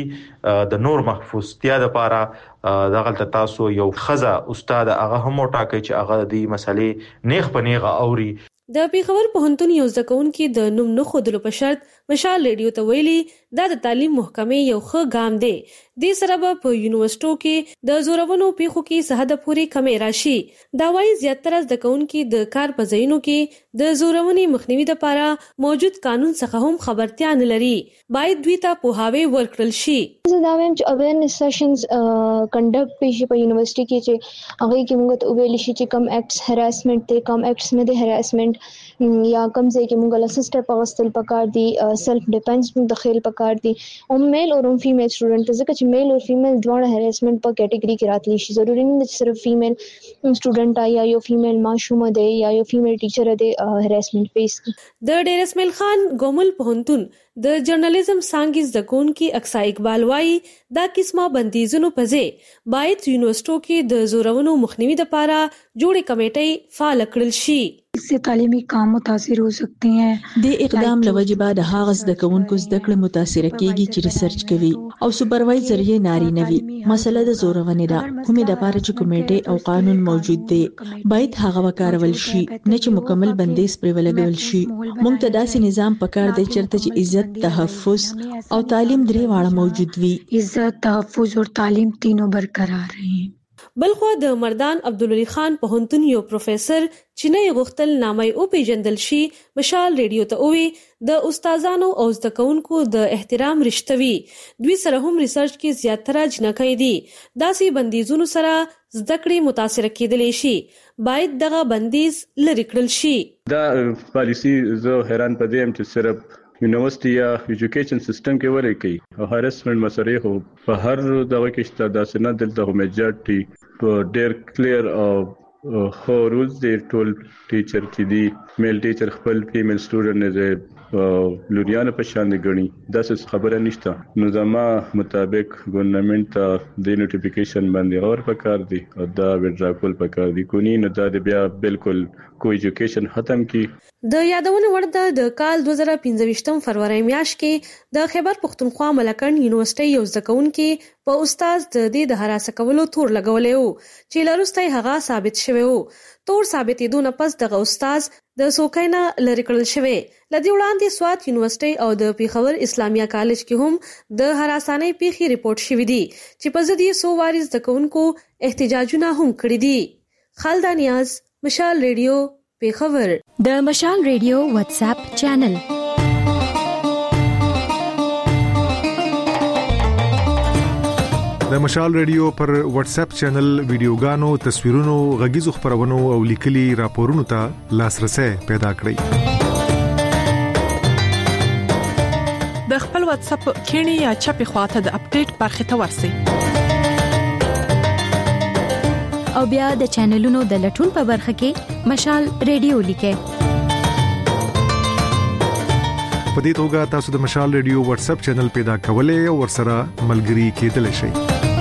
اغه د نور محفوظتیا لپاره دغه تاسو یو خزه استاد هغه هم ټاکي چې هغه د مسلې نیغ په نیغه اوري د پیښور پوهنتون یو ځکون کې د نوم نه خودلو په شرط مشال ریډیو ته ویلي دا د تعلیم محکمې یو ښه ګام دی د سره په یونیورسيټو کې د زورونو پیښو کې سهده پوری کمې راشي دا وايي زیاتره ځکون کې د کار په ځایونو کې د زورونې مخنیوي لپاره موجود قانون څخه هم خبرتیا نه لري باید دوی ته په هاوی ورکړل شي زه دا وایم چې اویرنس سیشنز کنډکټ پېښې په یونیورسيټي کې چې هغه کې موږ ته ویل شي چې کم اکټس هراسمنت ته کم اکټس نه دي هراسمنت یا کم ځای کې موږ له سسټر په واستل پکار دي سیلف ډیفنس موږ د خیل پکار دي او میل او فیمیل سټوډنټ ځکه چې میل او فیمیل دواړه هراسمنت په کټګوري کې راتلی شي ضروري نه چې صرف فیمیل سټوډنټ یا یو فیمیل ماشومه ده یا یو فیمیل ټیچر ده هراسمنت فیس د ډیر اسماعیل خان ګومل پهنتون د جرنالیزم څنګه زکون کې اکسا اقبال وای دا قسمه بندیزونو پځه باید یونیورسيټو کې د زورونو مخنیوي لپاره جوړې کمیټې فعال کړل شي इससे तालीमी काम मुतासिर हो सकते हैं د اقدام لوجبه د هغه زده کوونکو زده کړې متاثر کیږي چې ریسرچ کوي او سپروایزر یې ناری نوي مسله د زورونې ده کومې د لپاره چې کمیټه او قانون موجود دی باید هغه وکارول شي نه چې مکمل بندیز پر ولګول شي موږ ته داسې نظام پکار دی چرته چې عزت تحفظ او تعلیم درې واړه موجود وي عزت تحفظ او تعلیم تینوں برقرار رہے بلخو د مردان عبدالعلی خان پوهنتون یو پروفیسور چې نه غختل نامای او پیجندل شي مشال ریډیو ته وی د استادانو او زده کوونکو د احترام رښتوي دوی سره هم ریسرچ کې زیاتره جنکې دي داسې بندیزونو سره زده کړې متاثر کېدلې شي باید دغه بندیز لری کړل شي دا پالیسی زه حیران پدې هم چې صرف یونیورسيټي یا ایجوکیشن سیستم کې ورې کوي او هراسمنت مسرې هو په هر دغه کې شته داسې نه دلته میجورټي په ډېر کلیر او خو رولز دی ټول ټیچر چې دی میل ټیچر خپل فیمیل سټوډنټ نه لوریانه په شان دي غني داسې خبره نشته نو زما مطابق ګورنمنت د نوټیفیکیشن باندې اور پکار دي او دا وډراکول پکار دي کونی نه دا بیا بالکل کو ایجوکیشن ختم کی د یادونه ورده د کال دوه زره پنځه فروری میاشت کې د خیبر پختونخوا ملکن یونیورسيټي یو ځکون په استاد د دې د هراسه کولو تور لګولې وو چې لروستي هغه ثابت شوی وو تور ثابتېدو نه پس دغه استاد د سوکینا لری کړل شوی لدی وړاندې سوات یونیورسيټي او د پیښور اسلامیه کالج کې هم د هراسانه پیخي ریپورت شوی دی چې په ځدی سو وارث دکونکو احتجاجونه هم کړی دي خالدانیاز مشال ریډیو پیښور د مشال ریډیو واتس اپ چینل د مشال ریډیو پر واتس اپ چینل ویډیوګانو تصویرونو غږیزو خبرونو او لیکلي راپورونو ته لاسرسي پیدا کړئ د خپل واتس اپ کینی یا چپی خواته د اپډیټ برخه ته ورسی او بیا د چینلونو د لټون په برخه کې مشال ریډیو لیکه په دې توګه تاسو د مشال ریډیو واتس اپ چینل پیدا کولای او ورسره ملګري کېدلی شئ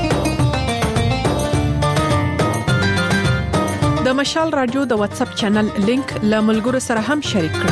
د مشال رادیو د واتس اپ چینل لینک له ملګرو سره هم شریک کړئ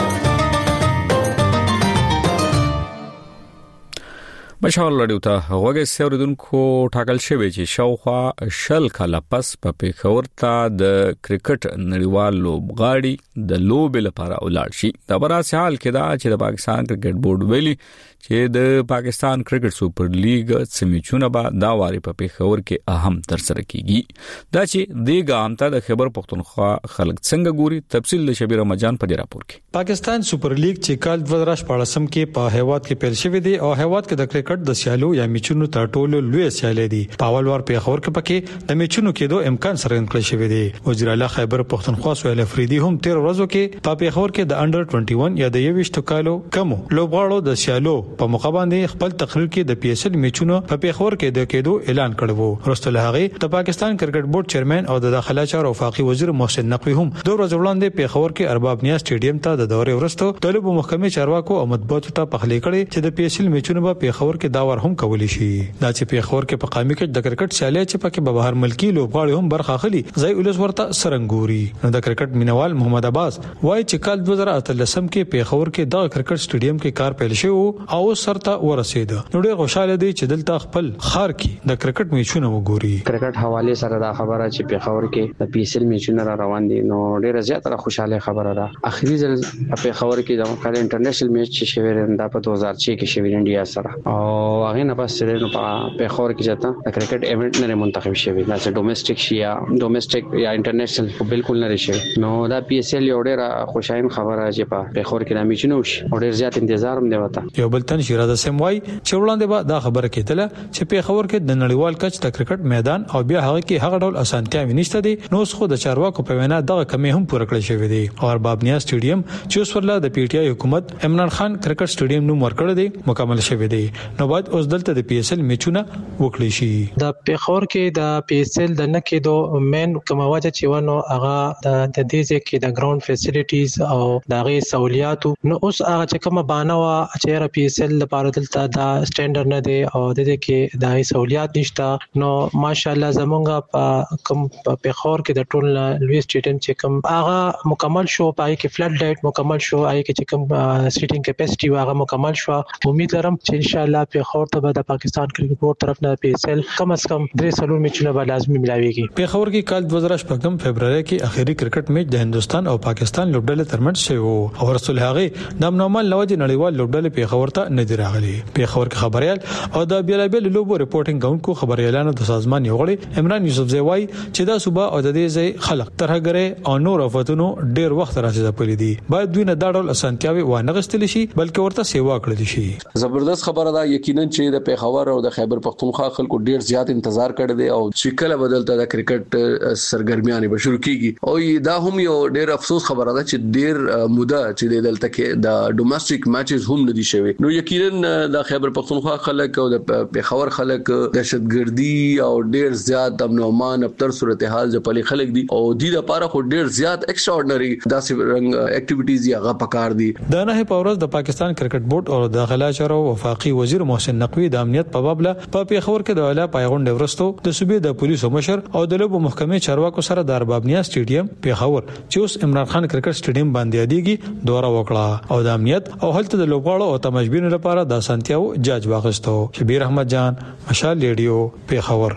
مشال رادیو ته هغه سیوریدونکو ټاکل شوی چې شاوخوا شل کاله پس په پیښور ته د کرکټ نړیوال لوبغاړي د لوب لپاره ولاړ شي دا براسه حال کې دا چې د پاکستان کرکټ بورډ ویلي چې د پاکستان کرکټ سوپر لیګ سمیچونه به دا واري په پیښور کې اهم تر سره کیږي دا چې د ګامته د خبر پښتونخوا خلک څنګه ګوري تفصیل له شبیر مجان په دې راپور کې پاکستان سوپر لیګ چې کال دوه هزار شپږ کې په هیواد کې پیل شوی دی او هیواد کې د کرکټ د سیالو یا میچونو تر ټولو لوی سیالي دي په اول وار پیښور کې پکې د میچونو کېدو امکان سره انکړل شوی دی وزیر اعلی خیبر پښتونخوا سهیل افریدي هم تیر ورځو کې په پیښور کې د انډر اکیس یا د یوویشت کالو کمو لوبغاړو د سیالو په مقابله خپل تقریر کې د پی ایس ایل میچونو په پیښور کې د کېدو اعلان کړو ورسته هغه د پاکستان کرکټ بورډ چیرمن او د داخله چارو وفاقي وزیر محسن نقوی هم دوه ورځې وړاندې پیښور کې ارباب نیا سټیډیم ته د دورې ورسته طالب محکمه چارواکو او مطبوعاتو ته پخلی کړي چې د پی ایس ایل میچونو په پیښور کې دا ور هم کولی شي دا چې پیښور کې په قامي کې د کرکټ سیالي چې پکې به بهر ملکی لوبغاړي هم برخه اخلي ځای ولس ورته سرنګوري نو د کرکټ مینوال محمد عباس وایي چې کال دوه هزار اتلسم کې پیښور کې د کرکټ سټیډیم کې کار پیل شو او سرته ورسید نو ډېر خوشاله دي چې دلته خپل خار کې د کرکټ میچونه وګوري کرکټ حواله سره دا خبره چې پیښور کې د پی ایس ایل میچونه را روان دي نو ډېر زیاته خوشاله خبره ده اخري ځل پیښور کې د کال انټرنیشنل میچ چې شوی دا په دوه هزار شش کې شوی انډیا سره او هغه نه پس نو په پیښور کې جاته د کرکټ ایونت نه منتخب شوی دا چې ډومېسټک شي یا ډومېسټک یا انټرنیشنل بالکل نه شي نو دا پی ایس ایل یو ډېر خوشاین خبره چې په پیښور کې د میچونه وشي او ډېر زیات انتظار هم دی وته یو بل تن شیراز سموای چې وړاندې به دا خبره کېدله چې پیښور کې د نړیوال کچ د کرکټ میدان او بیا هغه کې هغه ډول اسانتیاوې نشته دي نو خو د چارواکو په وینا دغه کمی هم پوره کړی شوی دی او ارباب نیا سټیډیم چې اوس ورله د پی ټی آی حکومت عمران خان کرکټ سټیډیم نو ورکړی دی مکمل شوی دی نو باید اوس دلته د پی ایس ایل میچونه وکړي شي د پیښور کې د پی ایس ایل د نه کېدو مین کومه وجه چې ونه هغه د دې ځکه د ګراوند فیسیلیټیز او دغه سہولیات نو اوس هغه چې کومه بانه وا چې را پی ایس ایل لپاره دلته دا سټانډرډ نه دی او د دې کې د سہولیات نشته نو ماشاءالله زمونږ په کوم په خور کې د ټول لوی سټیډیم چې کوم هغه مکمل شو پای کې فلډ لایټ مکمل شو آی کې چې کوم سیټینګ کیپاسټي هغه مکمل شو امید لرم چې ان شاء الله په خور ته د پاکستان کرکټ بورډ طرف نه پی ایس ایل کم از کم درې سلور میچونه به لازمي ملاويږي په خور کې کال دوه هزار شپږم فبراير کې اخیری کرکټ میچ د هندستان او پاکستان لوبډلې ترمنځ شوی او رسول هغه د نامنومال لوجه نړیوال لوبډلې په خور ته نه دی راغلي په خور کې خبريال او د بیلابل لوبو ریپورټینګ کوونکو خبريالانو د سازمان یو غړي عمران یوسف زوی چې دا صوبه او د دې ځای خلک ترهګره او نور افتونو ډیر وخت راځي په لیدي باید دوی نه دا ډول اسانتیاوي و نه غستل شي بلکې ورته سیوا کړل شي زبردست خبره ده یقینا چې د پیښور او د خیبر پختونخوا خلکو ډیر زیات انتظار کړی دی او چې کله بدلته د کرکټ سرګرمیانه به شروع کیږي او دا هم یو ډیر افسوس خبره ده چې ډیر موده چې دلته کې د ډومېسټک میچز هم نه دي شوی نو یقینا د خیبر پختونخوا خلک او د پیښور خلک دهشتګردي او ډیر زیات امن او امان ابتر صورتحال ځپلي خلک دي او د دې لپاره خو ډیر زیات ایکسترا اورډنري داسې رنګ اکټیویټیز یا غا پکار دي د نه په ورځ د پاکستان کرکټ بورډ او داخله چارو وفاقي وزیر محسن نقوی د امنیت په باب له په پیښور کې د اعلی پایغونډ ورستو د صوبې د پولیسو مشر او د لوبو محکمې چارواکو سره د ارباب نیا سټیډیم پیښور چې اوس عمران خان کرکټ سټیډیم باندې یادېږي دوره وکړه او د امنیت او هلته د لوبغاړو او تماشبینو لپاره د سانتیاو جاج واغستو شبیر احمد جان مشال ریډیو پیښور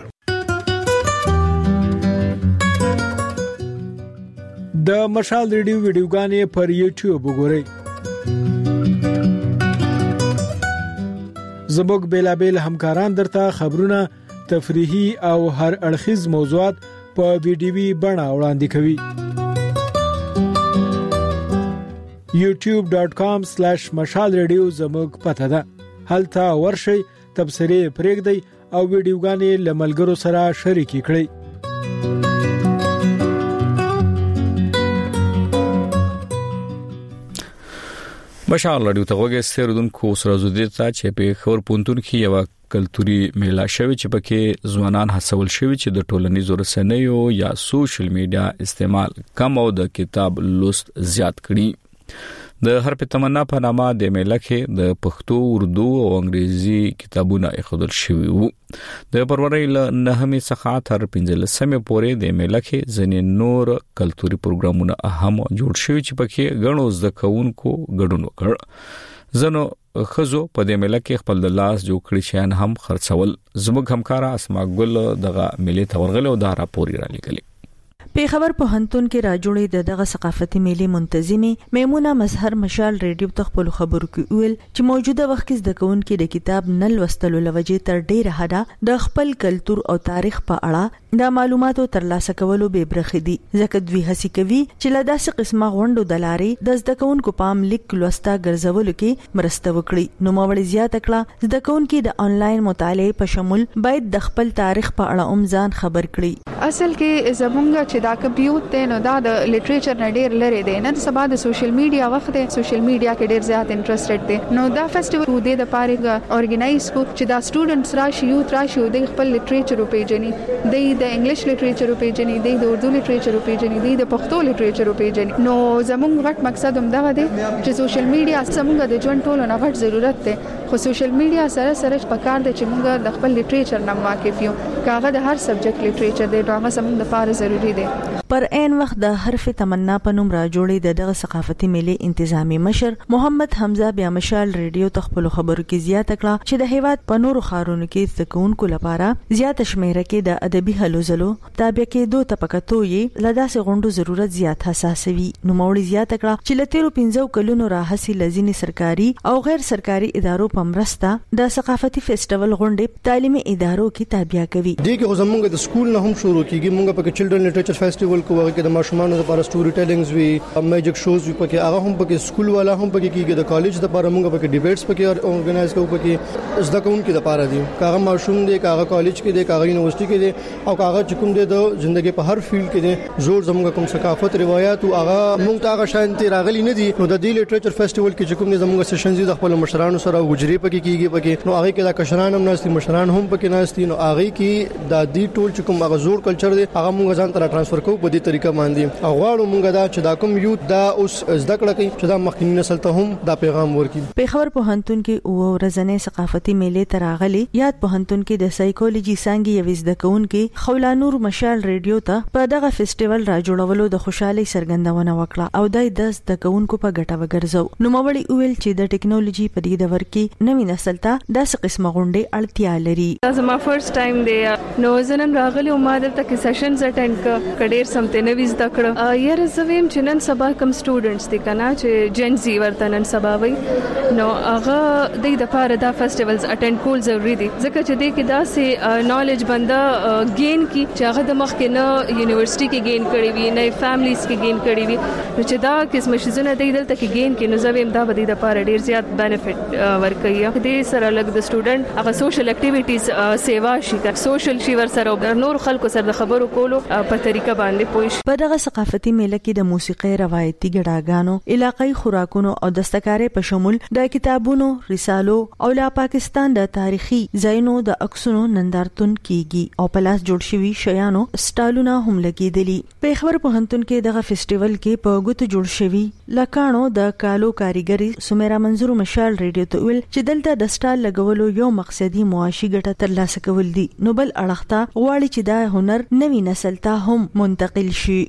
د مشال ریډیو ویډیوګانې پر یوټیوب وګورئ زموږ بیلابل همکاران درته خبرونه تفریحي او هر اړخیز موضوعات په ویډیوي بڼه وړاندې کوي یوټیوب ډاټ کام سلیش مشال ریډیو زموږ پته ده هلته ورشئ تبصرې پرېږدئ او ویډیوګانې له ملګرو سره شریکې کړئ مشال رادیو ته وګورئ سردونکو سره زده تا چې په خبر پونتون کې یو کلتوري میله شوی چې پکې ځوانان هڅول شوی چې د ټولنیزو رسنیو یا سوشل میډیا استعمال کم او د کتاب لوست زیات کړي د هر په تمنا په نامه د میله کې د پښتو اردو او انګریزي کتابونه اخدل شوی وو د فروری ل نهمه څخه تر پنځلسمه پورې د میله کې ځنې نور کلتوري پروګرامونه هم جوړ شوی چې پکې غنو زکونکو ګډون وکړ زنو خزو په دې ملک کې خپل د لاس جوړ کړی شیان هم خرڅول زموږ همکارا اسما ګل دغه ملي تورغله او د راپوري را لګلی په خبر په هنتون کې راجوړې د دغه ثقافتي میلې منتظمه میمونه مظهر مشال ریډیو تخپل خبرو کې ویل چې موجوده وخت کې د کون کې د کتاب نل وستلو لوجې تر ډیره حدا د خپل کلچر او تاریخ په اړه د معلوماتو ترلاسه کولو به برخې دي ځکه دوی هڅه کوي چې له داسې قسمه غونډو دلاري د زده کوونکو پام لیک لوستا ګرځولو کې مرسته وکړي نو مولې زیات کړه زده کوونکو د انلاین مطالعه په شمول باید د خپل تاریخ په اړه هم ځان خبر کړي اصل کې زمونږ چې دا کمپیوټر ته نو دا د لټریچر نه ډیر لري دی نن سبا د سوشل میډیا وخت دی سوشل میډیا کې ډیر زیات انټرېستډ دي نو دا فیسټیوال د د پاره اورګنایز کو چې دا سټوډنټس راشي یو راشي د خپل لټریچر په پیژني د د انګلیش لټریچر په پیژني د اردو لټریچر په پیژني د پښتو لټریچر په پیژني نو زمونږ غټ مقصد هم دا دی چې سوشل میډیا زمونږ د ژوند ټولو نه غټ ضرورت دی خو سوشل میډیا سره سره په کار دی چې موږ د خپل لټریچر نه واقف یو کاغه د هر سبجیکټ لټریچر دی هغه زمونږ لپاره ضروری دی پر عین وخت د حرف تمنا په نوم راجوړې د دغه ثقافتي میلې انتظامی مشر محمد حمزه بیا مشال ریډیو تخپل خبرو کې زیاته کړه چې د هیواد په نورو خارونو کې زکونکو لپاره زیات شمیره کې د ادبي هلو زلو تابع کېدو تپکتو یې لداسې غونډو ضرورت زیات حساسوي نو موړي زیاته کړه چې لتیرو پنځو کلونو راهسي لزینی سرکاري او غیر سرکاري ادارو په مرسته د ثقافتي فیسټیوال غونډې تعلیمي ادارو کې تابع کوي دغه زمونږ د سکول نه هم شروع کیږي مونږ په چلډرن لټریچر فیسټیوال کوو کې د ماشومانو لپاره سټوري ټیلینګز وی میجیک شوز وی پکې هغه هم پکې سکول والا هم پکې کیږي د کالج لپاره موږ پکې ډیبیټس پکې اورګنایز کوو پکې زده کوونکو لپاره دي کاغه ماشوم دی کاغه کالج کې دی کاغه یونیورسيټي کې دی او کاغه چې کوم دی د ژوندۍ په هر فیلډ کې دی زور زموږ کوم ثقافت روایت او هغه موږ ته هغه شانتي راغلي نه دي نو د دې لټریچر فیسټیوال کې چې کوم دی زموږ سیشنز د خپل مشرانو سره وجري پکې کیږي پکې نو هغه کې د کشران هم ناشتي مشران هم پکې ناشتي نو هغه کې د دې ټول چې کوم هغه زور کلچر دی هغه موږ ځان ته ټرانسفر کوو په دې طریقه باندې او غواړو موږ دا چې دا کوم یوت دا اوس زده کړه کوي چې دا مخکینی نسل ته هم دا پیغام ورکړي په خبر په هنتون کې او ورځنې ثقافتي میلې تراغلي یاد په هنتون کې د سایکولوژي څنګه یو زده کوونکې خولانور مشال ریډیو ته په دغه فیسټیوال را جوړولو د خوشحالي سرګندونه وکړه او دای د زده کوونکو په ګټه وګرځو نو موړي ویل چې د ټیکنالوژي په دې دور کې نوې نسل ته داسې قسمه غونډې اړتیا لري دا زما فرست ټایم دی نو زنن راغلی او ما دلته کې سیشنز اټینډ ک کډیر سمته نوې زده کړه یاره زویم چې نن سبا کم سټوډنټس دي کنه چې جن زی ورته نن سبا وي نو هغه د د پاره دا فیسټیوالز اټینډ کول ضروری دي ځکه چې د کې داسې نالج بنده گین کی چې هغه د مخ کې نه یونیورسيټي کې گین کړي وي نه فیملیز کې گین کړي وي نو چې دا قسم شیزونه د دلته کې گین کې نو زویم دا به د پاره ډیر زیات بینیفټ ورکوي د سره لګ د سټوډنټ هغه سوشل اکټیویټیز سیوا شي سوشل شي ور سره نور خلکو سره د خبرو کولو په طریقه باندې پوښ په دغه ثقافتي میله کې د موسیقي روایتي ګډاګانو علاقائی خوراکونو او دستکارې په شمول د کتابونو رسالو او لا پاکستان د تاریخي ځایونو د عکسونو نندارتون کیږي او پلاس جوړ شوی شیانو سټالونه هم لګیدلی په خبر په هنتون کې دغه فیسټیوال کې په ګوت جوړ شوی لکانو د کالو کاریګری سمیرا منظور مشال ریډیو ته ویل چې دلته د سټال لګولو یو مقصدی معاشي ګټه ترلاسه کول دي نو بل اړخته غواړي چې دا هنر نوی نسل ته هم منتقل شي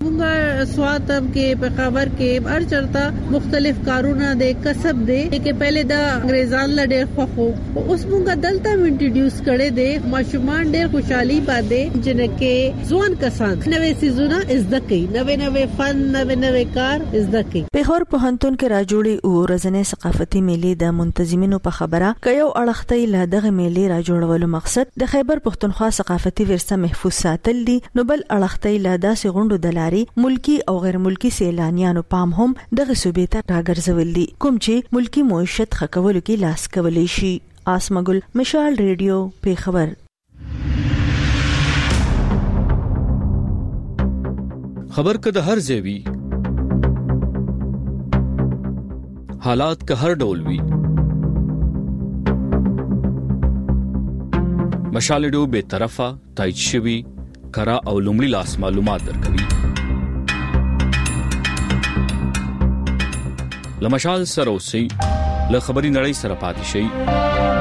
سواتم کې په خبر کې هر چرته مختلف کارونه د کسب دي چې پہله د انګريزان لډه خو اوس موږ دلته انټروډیوس کړي دي ماشومان ډېر خوشحالي باندې جنکه ځوان کسان نوې سيزونه زده کوي نوې نوې فن نوې نوې کار زده کوي په هر په هنتون کې راجوړي او رزنه ثقافتي میلې د منتظمینو په خبره کيو اړختې له دغه میلې راجوړولو مقصد د خیبر پښتونخوا ثقافتي ورثه محفوظ ساتل دي نو بل اړختې له داسې غونډو دلاري ملکی او غیر ملکی سیلانیانو پام هم دغه صوبې ته راګرځول دي کوم چې ملکی معیشت خکولو کې لاس کولای شي آسمګل مشال ریډیو په خبر خبر کده هر ځای حالات که هر ډول وي. مشال ریډیو به طرفه تایید شوی کرا او لومړی لاس معلومات درکوي. لمشال سره اوسئ، له خبري نړۍ سره پاتې شئ.